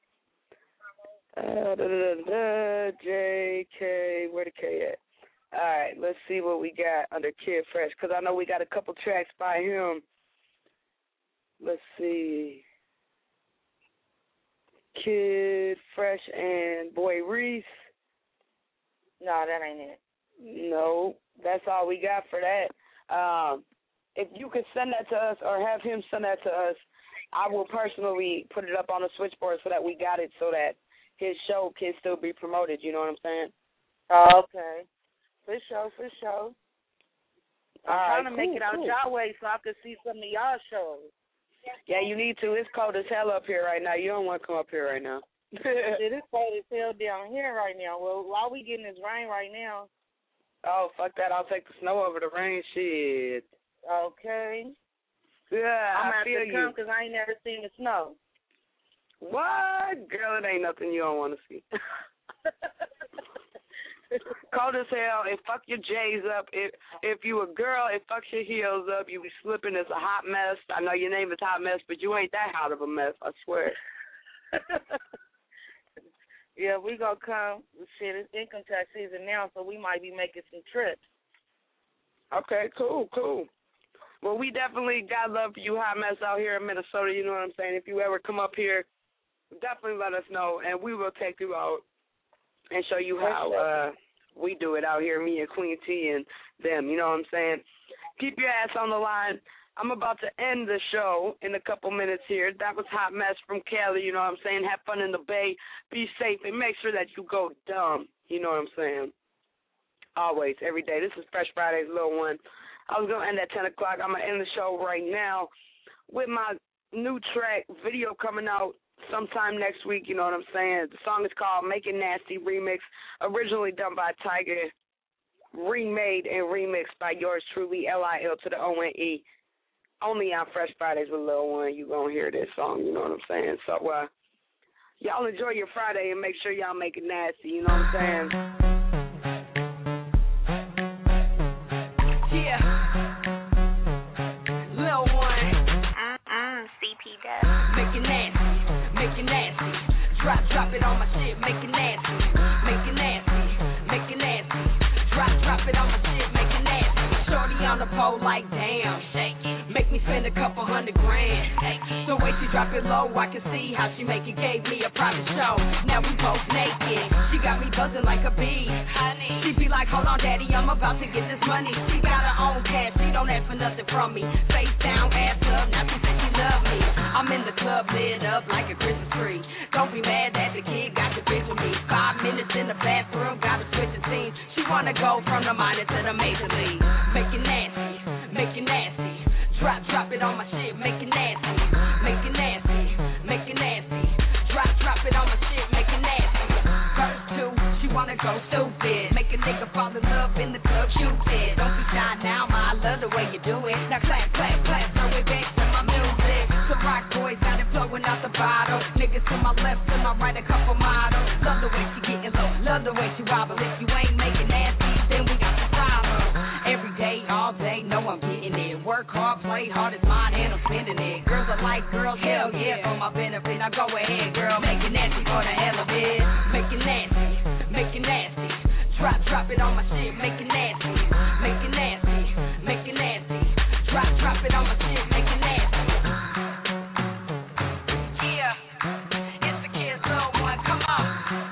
JK, where the K at? All right, let's see what we got under Kid Fresh, because I know we got a couple tracks by him. Let's see. Kid Fresh and Boy Reese. No, that ain't it. No, that's all we got for that. If you could send that to us or have him send that to us, I will personally put it up on the switchboard so that we got it so that his show can still be promoted. You know what I'm saying? Oh, okay. For sure. I'm trying to make it out cool. y'all way so I could see some of y'all shows. Yeah, you need to. It's cold as hell up here right now. You don't want to come up here right now. It is cold as hell down here right now. Well, why we getting this rain right now? Oh, fuck that. I'll take the snow over the rain. Shit. Okay. Yeah, I'm I going feel to come because I ain't never seen the snow. What? Girl, it ain't nothing you don't want to see. Cold as hell. It fuck your J's up. If you a girl, it fucks your heels up. You be slipping. It's a hot mess. I know your name is Hot Mess, but you ain't that hot of a mess. I swear. Yeah, we gonna come. Shit, it's income tax season now, so we might be making some trips. Okay, cool. Well, we definitely got love for you, Hot Mess, out here in Minnesota. You know what I'm saying? If you ever come up here, definitely let us know, and we will take you out and show you how we do it out here, me and Queen T and them. You know what I'm saying? Keep your ass on the line. I'm about to end the show in a couple minutes here. That was Hot Mess from Cali, you know what I'm saying? Have fun in the Bay. Be safe, and make sure that you go dumb. You know what I'm saying? Always, every day. This is Fresh Friday's little one. I was going to end at 10 o'clock. I'm going to end the show right now with my new track video coming out sometime next week, you know what I'm saying? The song is called Make It Nasty Remix, originally done by Tiger, remade and remixed by yours truly, Lil to the O-N-E. Only on Fresh Fridays with Lil One, you going to hear this song, you know what I'm saying? So, y'all enjoy your Friday and make sure y'all make it nasty, you know what I'm saying? Yeah. Lil One. CP Dub. Make it nasty, make it nasty. Drop it on my shit, make it nasty, make it nasty, make it nasty. Drop it on my shit, make it nasty. Shorty on the pole like damn, shake it. Make me spend a couple $100 grand. So wait to drop it low, I can see how she make it. Gave me a private show, now we both naked. She got me buzzing like a bee. She be like, hold on, daddy, I'm about to get this money. She got her own cash, she don't ask for nothing from me. Face down, ass up, now she said she love me. I'm in the club, lit up like a Christmas tree. Don't be mad that the kid got the bitch with me. 5 minutes in the bathroom, gotta switch the scene. She wanna go from the minor to the major league. Make it nasty, make it nasty. Drop it on my shit, make it nasty. love the way you do it. Now clap, clap, clap, throw it back to my music. Some rock boys got it flowing out the bottle. Niggas to my left, to my right, a couple models. Love the way she getting low, love the way she wobble. If you ain't making nasty, then we got the problem. Every day, all day, know I'm getting it. Work hard, play hard, it's mine, and I'm spending it. Girls are like girls, hell yeah, for my benefit. Now go ahead, girl, make it nasty for the hell of it. Make it nasty, make it nasty. Drop it on my shit, make it nasty, make it nasty, make it nasty. Drop it on my shit, make it nasty. Yeah, it's the Kids Zone one, come on.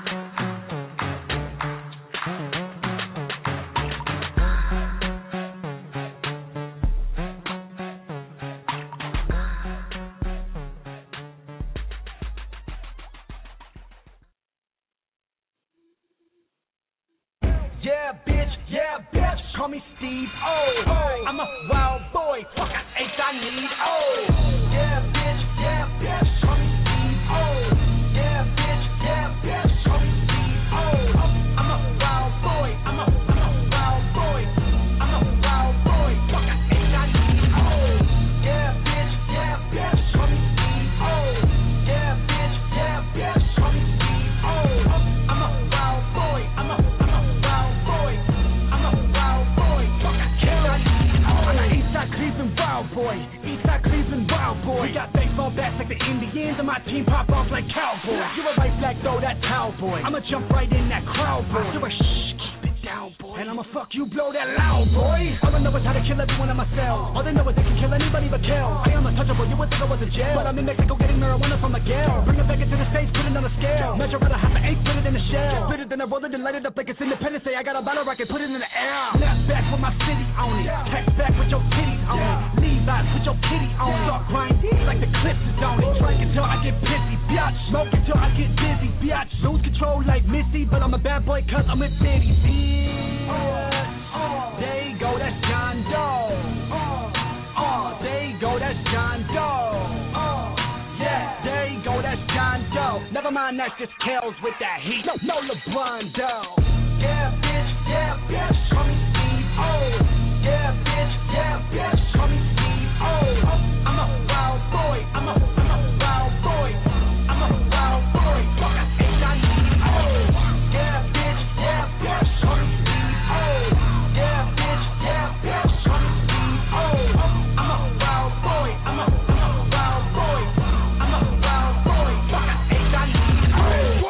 Yeah, bitch, call me Steve O. I'm a wild boy, fuck I need O. Yeah, bitch, call me Steve O. Yeah, bitch, call me Steve O. I'm a wild boy, I'm a wild boy. I'm a wild boy, fuck I need O. Yeah, bitch, call me Steve O. Yeah, bitch, call me Steve O. I'm a wild boy, I'm a wild boy. Cleveland wild boy, Eastside Cleveland wild boy. We got baseball bats like the Indians, and my team pop off like cowboys. You a right flag though, that cowboy. I'ma jump right in that crowd, boy. You a shh, keep it down, boy. And I'ma fuck you, blow that loud, boy. All I know is how to kill everyone in my cell. All they know is they can kill anybody but kill. I am untouchable, you would think I was in jail, but I'm in Mexico getting marijuana from Miguel. Bring it back into the States, put it on a scale. Measure out a half an eighth, put it in a shell. Split it, then I roll it and light it up like it's Independence Day. I got a battle rocket, put it in the air. Snap back with my city on it. Text back with your titties on it. Levi's with your kitty on it. Start grinding like the clips is on it. Drink until I get pissy, biatch. Smoke until I get dizzy, biatch. Lose control like Missy, but I'm a bad boy cause I'm with Biddy. There you go, that's John Doe. There you go, that's John Doe. Yeah, there you go, that's John Doe. Never mind, that's just Kells with that heat. No LeBron Doe. Yeah, bitch, call me Steve O. Yeah, bitch, call me Steve O. I'm a wild boy, I'm a wild boy. I'm a wild boy, fuck H-I-E-O. Yeah, bitch, call me Steve O. Yeah, bitch, call me Steve O. I'm a wild boy, I'm a wild boy. I'm a wild boy, fuck H-I-E-O.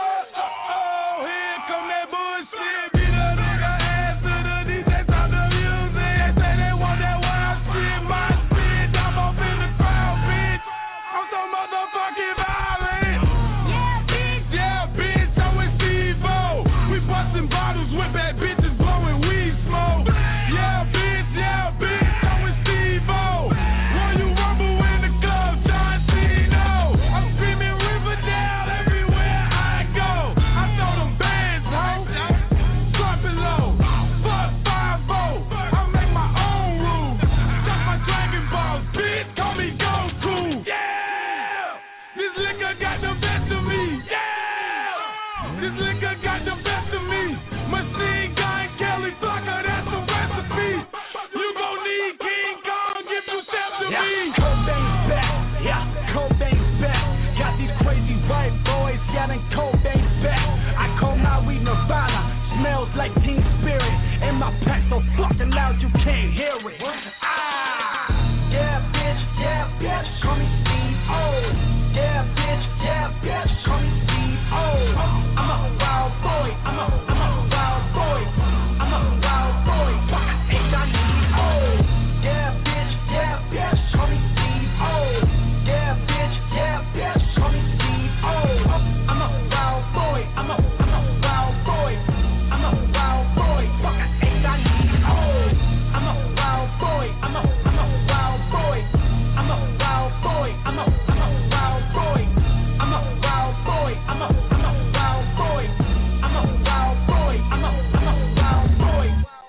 Like Team Spirit, and my pack so fucking loud you can't hear it. Yeah, bitch, call me Steve O. Yeah, bitch, call me Steve O. I'm a wild boy, I'm a wild boy. I'm a wild boy, fuck H-I-E-O. Yeah, bitch, call me Steve O. Yeah, bitch, call me Steve O. I'm a wild boy, I'm a wild boy. I'm a wild boy, fuck H-I-E-O. I'm a wild boy, I'm a wild boy. I'm a wild boy, I'm a wild boy. I'm a wild boy, I'm a wild boy. I'm a wild boy, I'm a wild boy.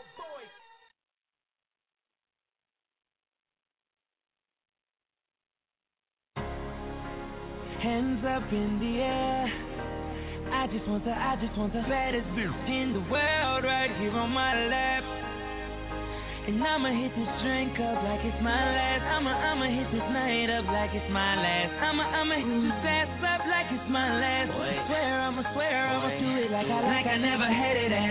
Hands up in the air. I just want the baddest bitch in the world right here on my lap. And I'ma hit this drink up like it's my last. I'ma hit this night up like it's my last. I'ma hit this ass up like it's my last. Swear I'ma do it like I never had it at.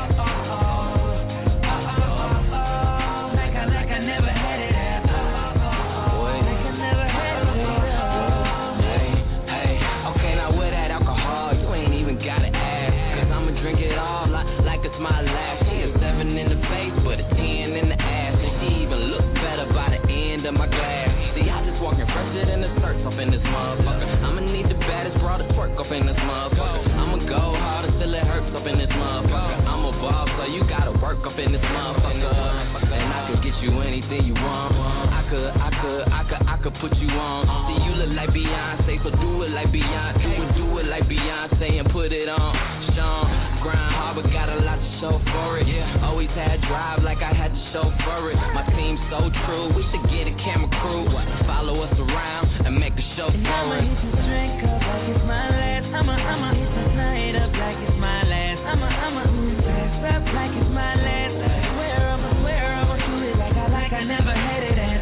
Like I never had it at. Like I never had it at. Hey, okay, now with that alcohol, you ain't even gotta ask. Cause I'ma drink it all like it's my last. She a 7 in the face, but a 10 in the ass. And she even look better by the end of my glass. See, I just walking fresher than the skirts up in this motherfucker. I'ma need the baddest broad to twerk up in this motherfucker. I'ma go harder till it hurts up in this motherfucker. I'm a boss, so you gotta work up in this motherfucker. And I could get you anything you want. I could put you on. See, you look like Beyonce, so do it like Beyonce. Do it like Beyonce and put it on. Sean, grind hard, but got a lot to show for it. Always had drive like I had to show for it. My team's so true, we should get a camera crew. Follow us around and make a show for it. I'ma hit this drink up like it's my last. I'ma hit this night up like it's my last. I'ma hit this ass up like it's my last. Swear I'ma do it like I never had it at.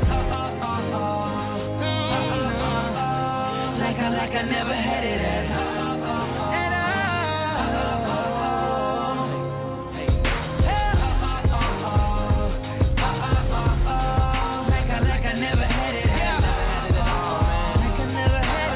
Like I never had it at all. Like I never had it at all. Like I never had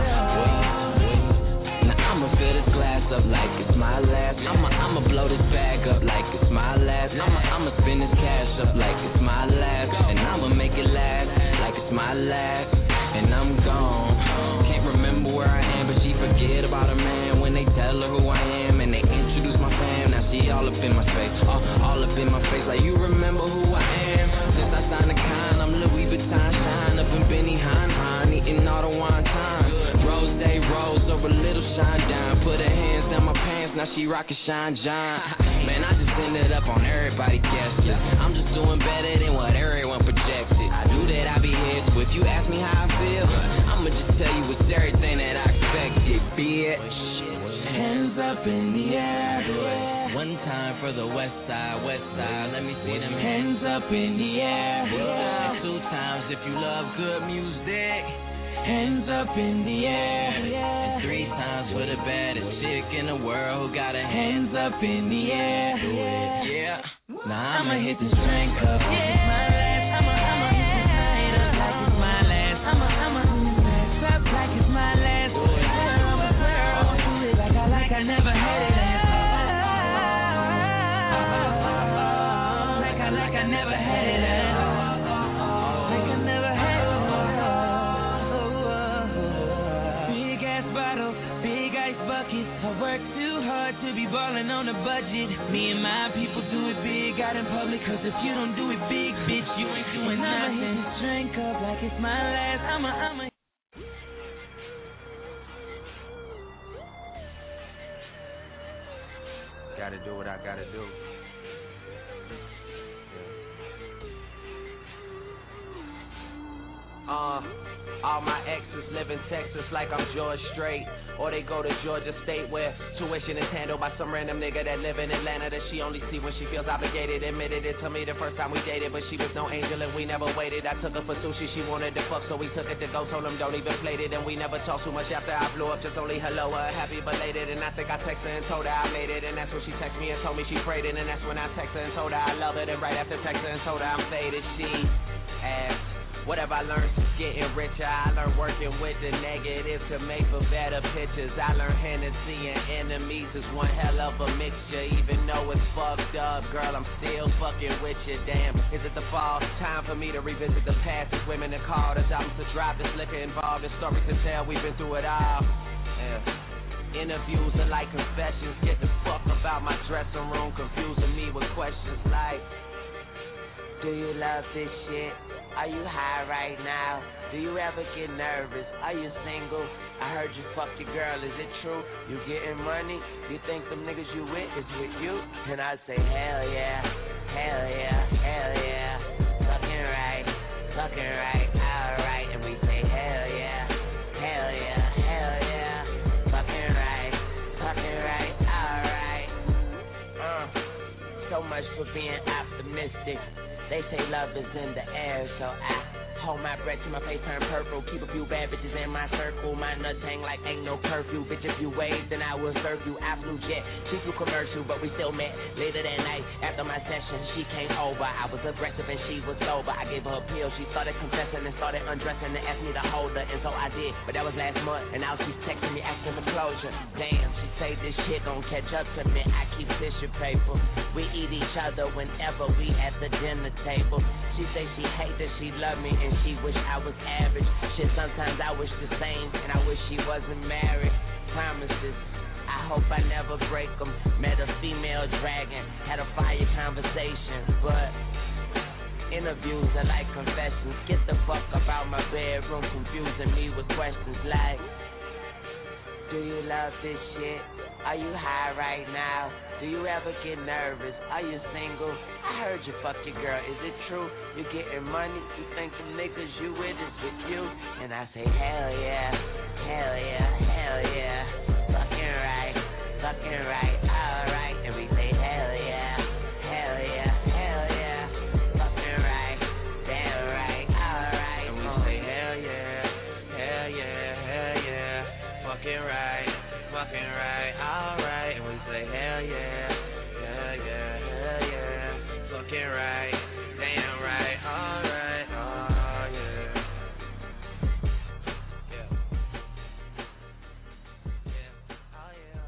it. Now I'ma fill this glass up like it's my last. I'ma blow this bag up like it's my last. I'ma spend this cash up like it's my last. And I'ma make it last like it's my last. And I'm gone. Can't remember where I am, but she forget about a man when they tell her who I am and they introduce my fam. Now she all up in my face, all up in my face. Like you remember who I am? Since I signed the con, I'm Louis Vuitton shine up in Benny Hine, eating all the wine time. Rose Day Rose over little shine down. Put her hands down my pants, now she rockin' Shine John. Man, I just ended up on everybody guessed it. I'm just doing better than what everyone projected. I knew that I'd be here, so if you ask me how I feel, I'ma just tell you it's everything that I expected, bitch. Hands up in the air. One time for the west side, let me see them hands up in the air. And 2 times if you love good music. Hands up in the air. And 3 times for the baddest chick in the world who got her hands up in the air. Yeah. Now I'ma hit this drink up like it's my last. I'ma hit this night up like it's my last. I'ma hit this ass up like it's my last. Swear I'ma do it like I never had it at. Like I never had it at. Like I never had it at. Big ass bottles, big ice buckets. I work too hard to be ballin' on a budget. Me and my people do it big out in public. Cause if you don't do it big, bitch, you ain't doing nothing. I'ma hit this drink up like it's my last. I'ma Gotta do what I gotta do. All my exes live in Texas like I'm George Strait. Or they go to Georgia State where tuition is handled by some random nigga that live in Atlanta that she only see when she feels obligated. Admitted it to me the first time we dated, but she was no angel and we never waited. I took her for sushi, she wanted to fuck, so we took it to go. Told him don't even play it, and we never talked too much after I blew up. Just only hello, happy belated. And I think I texted her and told her I made it. And that's when she texted me and told me she prayed it. And that's when I texted her and told her I love it. And right after texting her and told her I'm faded, she asked, whatever I learned since getting richer, I learned working with the negative to make for better pictures. I learned Hennessy and enemies is one hell of a mixture. Even though it's fucked up, girl, I'm still fucking with you. Damn, is it the fall? Time for me to revisit the past. There's women that called us, albums to drop, there's liquor involved, there's stories to tell, we've been through it all. Yeah. Interviews are like confessions. Get the fuck about my dressing room, confusing me with questions like, do you love this shit? Are you high right now? Do you ever get nervous? Are you single? I heard you fuck your girl, is it true? You getting money? You think them niggas you with is with you? And I say, hell yeah, hell yeah, hell yeah. Fucking right, alright. And we say, hell yeah, hell yeah, hell yeah. Fucking right, alright. So much for being optimistic. They say love is in the air, so I hold my breath till my face turn purple. Keep a few bad bitches in my circle. My nuts hang like ain't no curfew. Bitch, if you wave, then I will serve you. I flew jet, she flew commercial, but we still met. Later that night, after my session, she came over. I was aggressive and she was sober. I gave her a pill. She started confessing and started undressing and asked me to hold her, and so I did. But that was last month, and now she's texting me asking for closure. Damn, she say this shit gon' catch up to me. I keep tissue paper. We eat each other whenever we at the dinner table. She say she hate that she love me and she wish I was average. Shit, sometimes I wish the same, and I wish she wasn't married. Promises, I hope I never break them. Met a female dragon, had a fire conversation, but interviews are like confessions. Get the fuck about my bedroom, confusing me with questions like, do you love this shit? Are you high right now? Do you ever get nervous? Are you single? I heard you fuck your girl. Is it true? You getting money? You think the niggas you with is with you? And I say, hell yeah, hell yeah, hell yeah. Fucking right, alright. And we say, hell yeah, hell yeah, hell yeah. Fucking right, damn right, alright. And we say, hell yeah, hell yeah, hell yeah. Fucking right, alright. And we say, hell yeah, hell yeah, hell yeah. Fucking right, damn right, alright, oh yeah. Yeah. Oh yeah,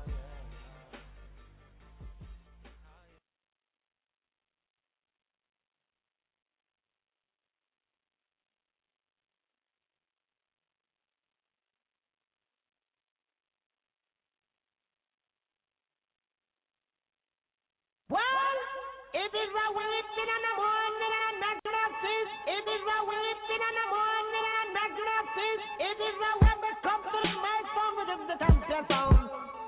Well, it is a waiting in the morning and not gonna fish. It is a waiting in the morning and not gonna fish. It is a when we come to the microphone with the contestants.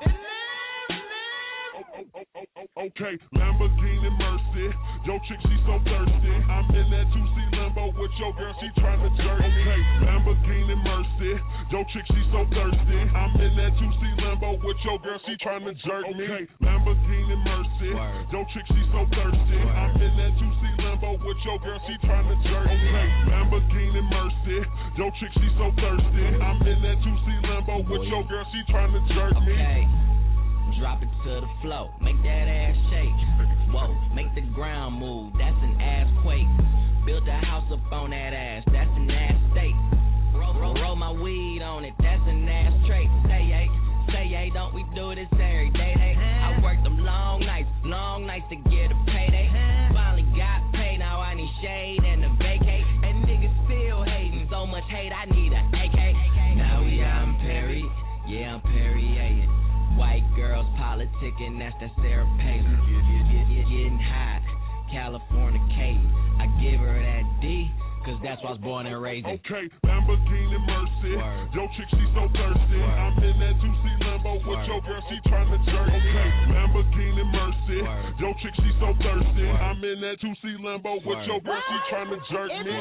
Okay, Lamborghini Mercy. Yo, chick, she so thirsty. I'm in that 2C Lambo with your girl, she tryna jerk me. Okay, Lamborghini Mercy. Yo, chick, she so thirsty. I'm in that 2C Lambo with your girl, she tryna jerk me. Okay, Lamborghini Mercy. Yo, chick, she so thirsty. I'm in that 2C Lambo with your girl, she tryna jerk me. Okay, Lamborghini Mercy. Yo, chick, she so thirsty. I'm in that 2C Lambo with your girl, she tryna jerk me. Drop it to the floor, make that ass shake. Whoa, make the ground move, that's an ass quake. Build a house up on that ass, that's an ass state. Roll my weed on it, that's an ass trait. Say yay, don't we do this every day? I worked them long nights to get a payday. Finally got paid, now I need shade and a vacate. And niggas still hating, so much hate, I need a AK. Now we out in Perry, yeah, I'm Perrier. White girls politicking, that's that Sarah Palin. Getting hot, Californicating. I give her that D, cause that's why I was born and raised in. Okay, Lamborghini Mercy. Yo, chick, she so thirsty. I'm in that 2C Lambo with your girl, she tryna jerk me. Okay, Lamborghini Mercy. Yo, chick, she so thirsty. I'm in that 2C Lambo with your girl, she tryna jerk me.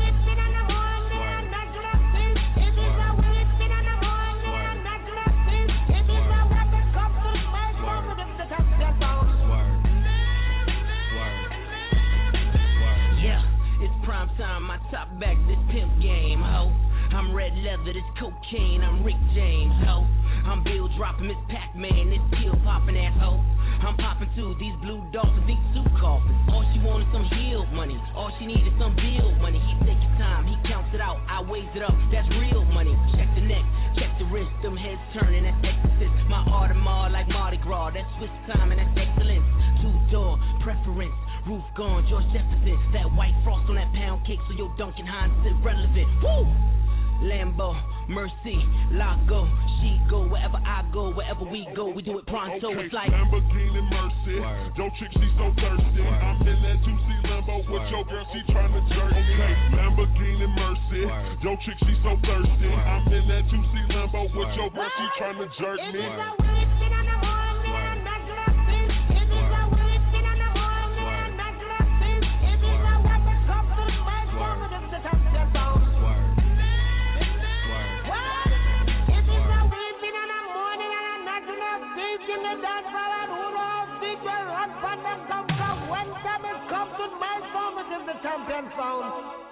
Prime time, my top back, this pimp game, ho. I'm red leather, this cocaine, I'm Rick James, ho. I'm Bill dropping, Miss Pac-Man, this pill popping asshole. I'm popping too, these blue dolphins, these suit coffins. All she wanted some heel money, all she needed some bill money. He take his time, he counts it out, I weighs it up, that's real money. Check the neck, check the wrist, them heads turning, that's exorcist. My Audemars like Mardi Gras, that's Swiss time and that's excellence. Two-door preference. Roof gone, George Jefferson. That white frost on that pound cake, so your Duncan Hines is irrelevant. Woo! Lambo, Mercy, Lago, she go wherever I go, wherever we go, we do it pronto. Okay, it's like Lamborghini Mercy. Yo, chick, she so thirsty. I'm in that 2C Lambo with your girl, she tryna jerk me. Okay, Lamborghini Mercy. Yo, chick, she so thirsty. I'm in that 2C Lambo with your girl, she tryna jerk me.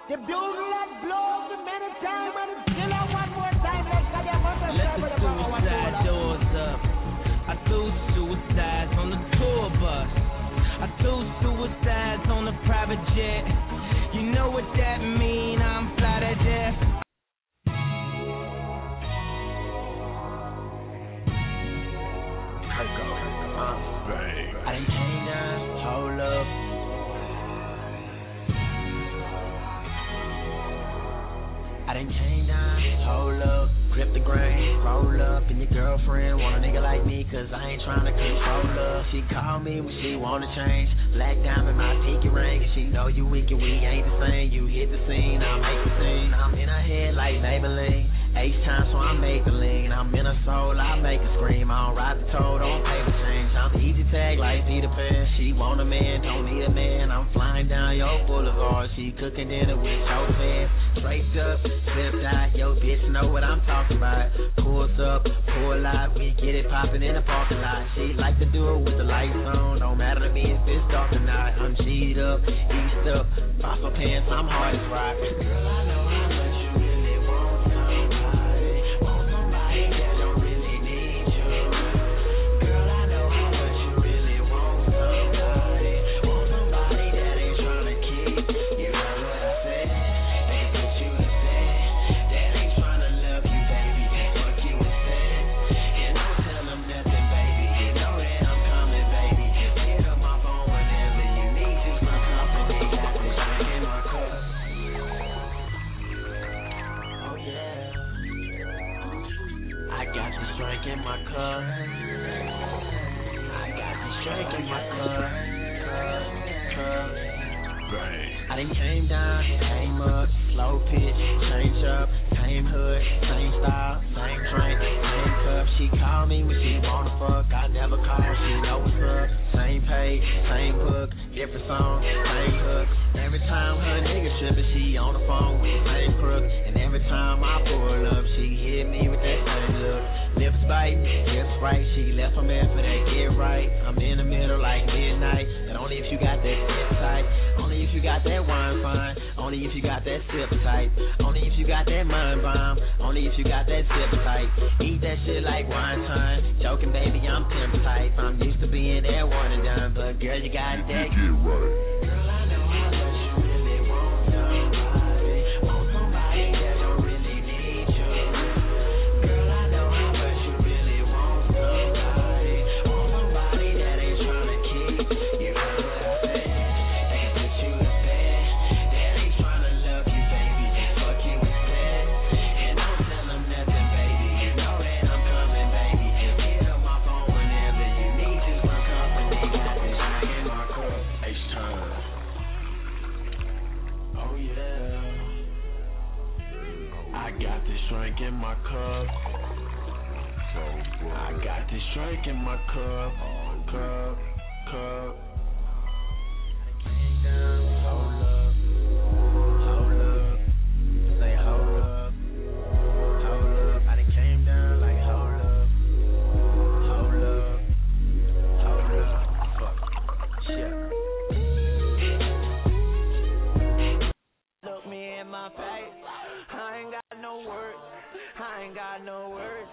The bugle that blows the many times and it's still out one more time. Let's get your mother let the suicide doors up. I do suicides on the tour bus. I do suicides on the private jet. You know what that mean? I'm fly to death. I done came down, hold up. I done came down, hold up. Grip the grain, roll up, and your girlfriend want a nigga like me, cause I ain't tryna control her. She call me when she wanna change. Black diamond, my pinky ring, and she know you weak and we ain't the same. You hit the scene, I make the scene. I'm in her head like Maybelline. H-time, so I make the lean. I'm in her soul, I make her scream. I don't ride the toe, don't pay the change. I'm easy tag like Peter Pan. She want a man, don't need a man. I'm flying down your boulevard. She cooking dinner with your fans. Straight up, slipped out. Yo, bitch know what I'm talking about. Pulls up, pull out. We get it popping in the parking lot. She like to do it with the lights on. Don't matter to me if it's dark or not. I'm G'd up, eased up. Fossil pants, I'm hard as rock. Girl, I know how much you really want somebody. Want somebody that don't really need you. Girl, I know how much you really want somebody. Want somebody that ain't tryna keep. You know what I said? They can put you to bed. That ain't tryna love you, baby. Fuck you instead. And don't tell them nothing, baby. You know that I'm coming, baby. Hit up my phone whenever you need you some company. Got this drink in my cup. Oh yeah. I got this drink in my cup. I got this drink in my cup. I done came down, came up, slow pitch, change up, same hood, same style, same drink, same cup. She call me when she wanna fuck, I never call, she know what's up. Same page, same hook, different song, same hook. Every time her nigga trippin', she on the phone with the same crook. And every time I pull up, she hit me with that same look. Lips bite, lips right, she left her man for that get right. I'm in the middle like midnight, and only if you got that sit tight. Only if you got that wine fine. Only if you got that sip tight. Only if you got that mind bomb. Only if you got that sip tight. Eat that shit like wine time. Joking, baby, I'm pimp type. I'm used to being that one and done, but girl, you got that. Get right. Girl, I know how much you really want somebody. Want somebody that don't really need you. Girl, I know how much you really want somebody. Want somebody that ain't tryna keep. You know what I said? They can put you to bed. That ain't tryna love you, baby. Fuck you instead. And don't tell them nothing, baby. You know that I'm coming, baby. Hit up my phone whenever you need you some company. Got this drink in my cup. H-time. Oh yeah. I got this drink in my cup. I got this drink in my cup. Cup. Hold up. Say hold up. I done came down like hold up. Fuck. Shit. Look me in my face. I ain't got no words. I ain't got no worries.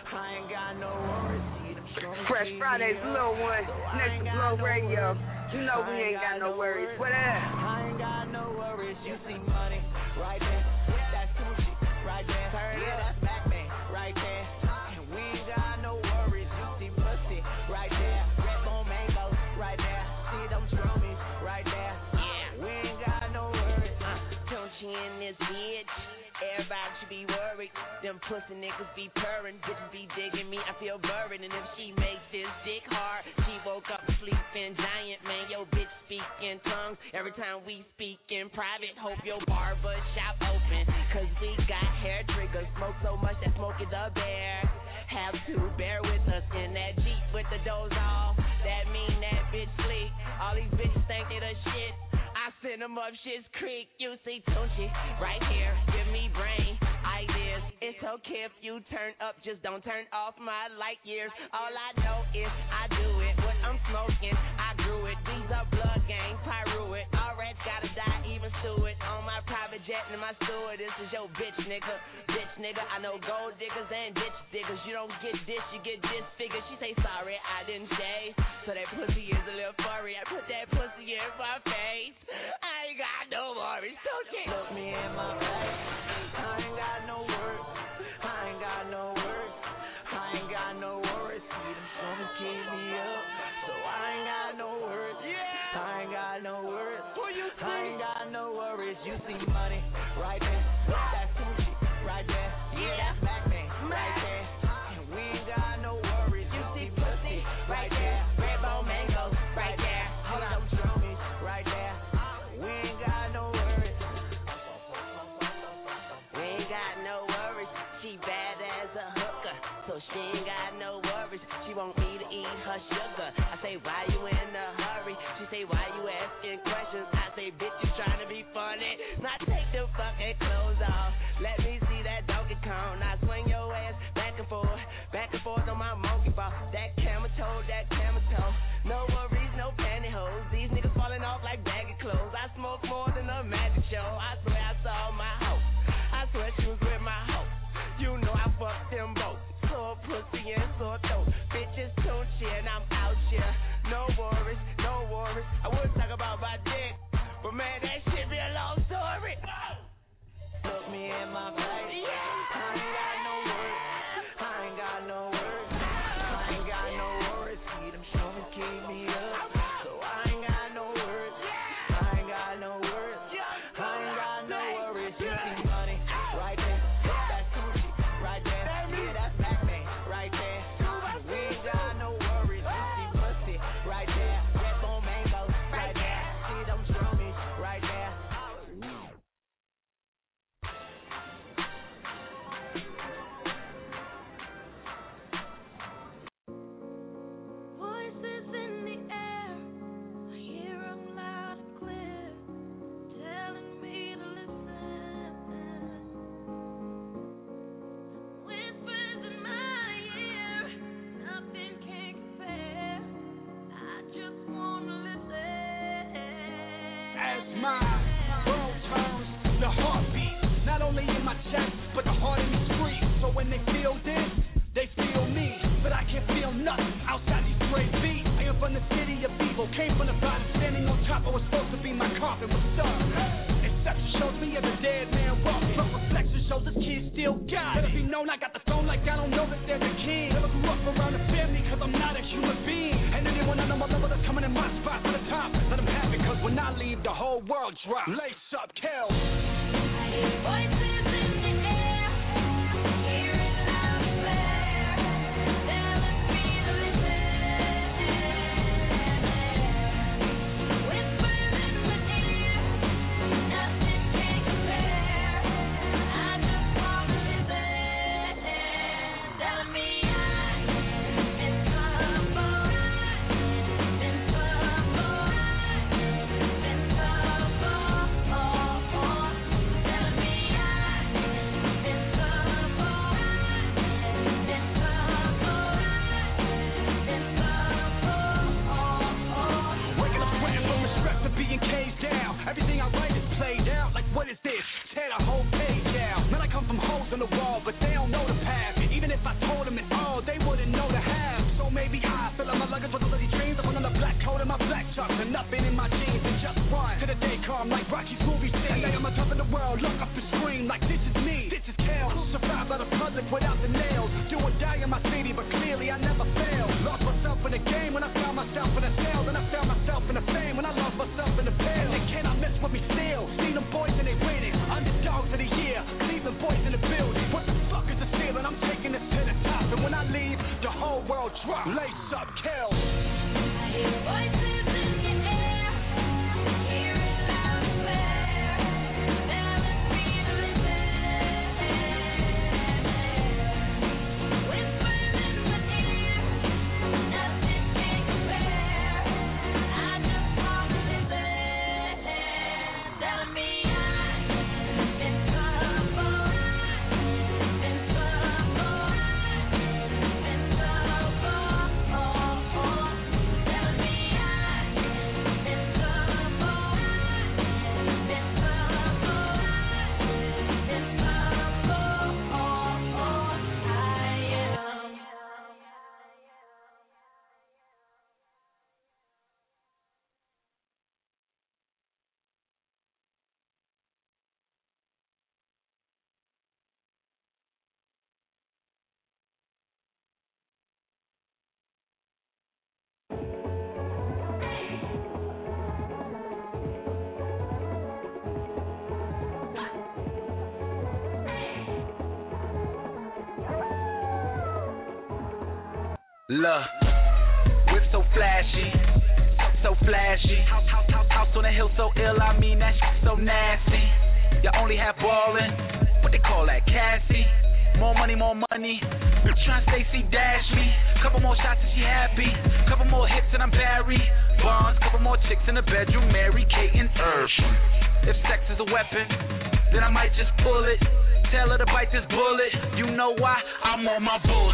Fresh Fridays, little one, next to Blow Radio. You know we ain't got no worries. What up? I ain't got no worries. You see money right there. That's sushi right there. Yeah, that's Batman right there. And we ain't got no worries. You see pussy right there. Red bone mangoes right there. See them strawberries right there. Yeah, we ain't got no worries. Don't you in this bitch? Everybody should be worried. Them pussy niggas be purring. Bitches be digging me, I feel buried. And if she makes this dick hard, she woke up sleeping giant. Man, yo bitch speak in tongues every time we speak in private. Hope your barber shop open, cause we got hair triggers. Smoke so much that Smokey the Bear have to bear with us in that Jeep with the doors off. That mean that bitch sleep. All these bitches think they the shit. I send them up Shit's Creek. You see Tunchi right here. Give me brain ideas. It's okay if you turn up, just don't turn off my light years. All I know is I do it. What I'm smoking, I grew it. These are blood gangs, pyro it. All rats gotta die, even stew it. On my private private jet and my stewardess is your bitch nigga. Bitch nigga, I know gold diggers and ditch diggers. You don't get this, you get disfigured. She say sorry, I didn't shave. So that pussy is a little furry. I put that pussy in my face. I ain't got no worries, don't you? Look me in my face. I ain't got no words. I ain't got no words. I ain't got no worries. See them struggles keep me up. So I ain't got no words. I ain't got no words. I ain't got no worries. You see money right there. That's Gucci right there. Yeah, that's Mac-Man right there. And we ain't got no worries. You see pussy right there. Redbone mangoes right there. Hold on, drummies right there. We ain't got no worries. We ain't got no worries. She bad as a hooker, so she ain't got no worries. She want me to eat her sugar. I say, why you in a hurry? She say, why you asking questions? I say, bitch, you trying to be funny. Now take the fucking clothes off. Let me see that Donkey Kong. Now swing your ass back and forth on my monkey ball. That camel toe, that camel toe. No worries, no pantyhose. These niggas falling off like baggy clothes. I smoke more than a magic show. I swear I saw my hoe. I swear she was with my hoe. You know I fucked them both. Sore pussy and sore throat. Bitches tune chin, I'm out here. No worries, no worries. I would talk about my dick, but man, that shit be a long story. Look me in my face. I ain't got no words. I ain't got no words. I ain't got no worries. See them struggles keep me up. So I ain't got no words. I ain't got no words. I ain't got no worries. You see money right there. That's Gucci right there. Yeah, that's Mac-Man right there. We ain't got no worries. You see pussy right there. Redbone mangoes right there. See them drummies right there. Voices in the air, I hear them loud and clear, telling me to listen. Whispers in my ear, nothing can compare. I just wanna listen. As my world turns, the heartbeat, not only in my chest, but the heart in the street. So when they feel this, they feel me. But I can't feel nothing outside these great beats. I am from the city of evil, came from the bottom, standing on top. I was supposed to be my coffin was stuck. Inception shows me as a dead man walking. But reflection shows this kid still got it. Let it be known I got the phone like I don't know that there's a king. Never grew up around the family cause I'm not a human being. And anyone I know my level that's coming in my spot for the top, let them have it cause when I leave the whole world drop. Lace up, kill. Voices in the air, hear it loud and clear, telling me to listen. Whispers in my ear, nothing can compare. I just wanna listen. Telling me I've been trouble, been trouble, been trouble. Telling me I've been trouble, been trouble, been trouble. Waking up sweating from the stress of being caged down. Everything I write is played out. Like what is this? Tear the whole page out. Man, I come from holes in the wall, but they don't know the path. Even if I told them it all, they wouldn't know the half. So maybe I fill up my luggage with all of these dreams. I put on a black coat and my black chucks and nothing in my jeans and just run to the day come like Rocky's movie scene. And I'm on top of the world, look up and scream like this is me. This is Kel. Survive out of public without the nails. Do or die in my city, but clearly I never fail. Lost myself in the game when I found myself in the sales, and I found myself in the fame when I lost myself in the pale. They cannot mess with me still. See them boys and they winning. Underdogs of the year. Cleveland boys in the building. What the fuck is the ceiling? I'm taking this to the top, and when I leave, the whole world drop. Lace up, kill. Voices in the air, hear it loud and clear, telling me to listen. Look, whip so flashy, so flashy. House on the hill so ill, I mean that shit so nasty. You only have ballin', what they call that, Cassie? More money, tryna Stacey dash me. Couple more shots and she happy. Couple more hits and I'm Barry Bonds. Couple more chicks in the bedroom, Mary Kate and Irv. If sex is a weapon, then I might just pull it. Tell her to bite this bullet. You know why? I'm on my bulls.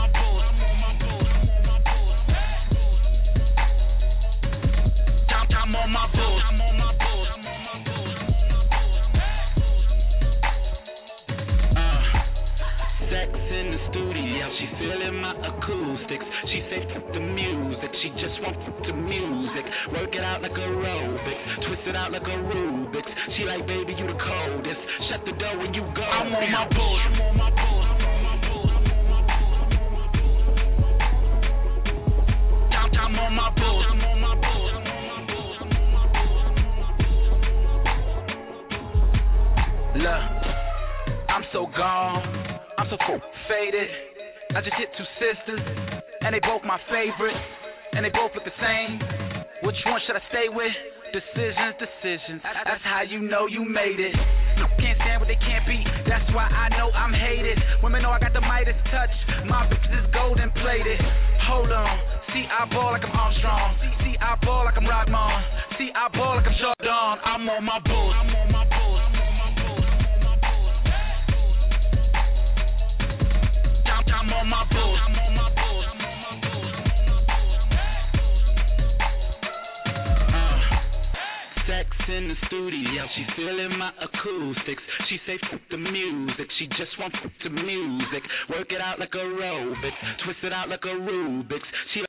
I'm on my bulls. Sex in the studio, she feeling my acoustics. She say fuck the music, she just want fuck the music. Work it out like aerobics, twist it out like a Rubik's. She like, baby, you the coldest. Shut the door when you go. I'm on my bulls. I'm on my bulls. Look, I'm so gone. I'm so faded. I just hit two sisters, and they both my favorite, and they both look the same. Which one should I stay with? Decisions. That's how you know you made it. Can't stand what they can't be. That's why I know I'm hated. Women know I got the Midas touch. My bitches is golden plated. Hold on. See, I ball like I'm Armstrong. See, I ball like I'm Rodman. See, I ball like I'm Jordan. I'm on my bulls. I'm on my bulls. Sex in the studio, she feeling my acoustics. She say fuck the music, she just want fuck the music. Work it out like aerobics, twist it out like a Rubik's. She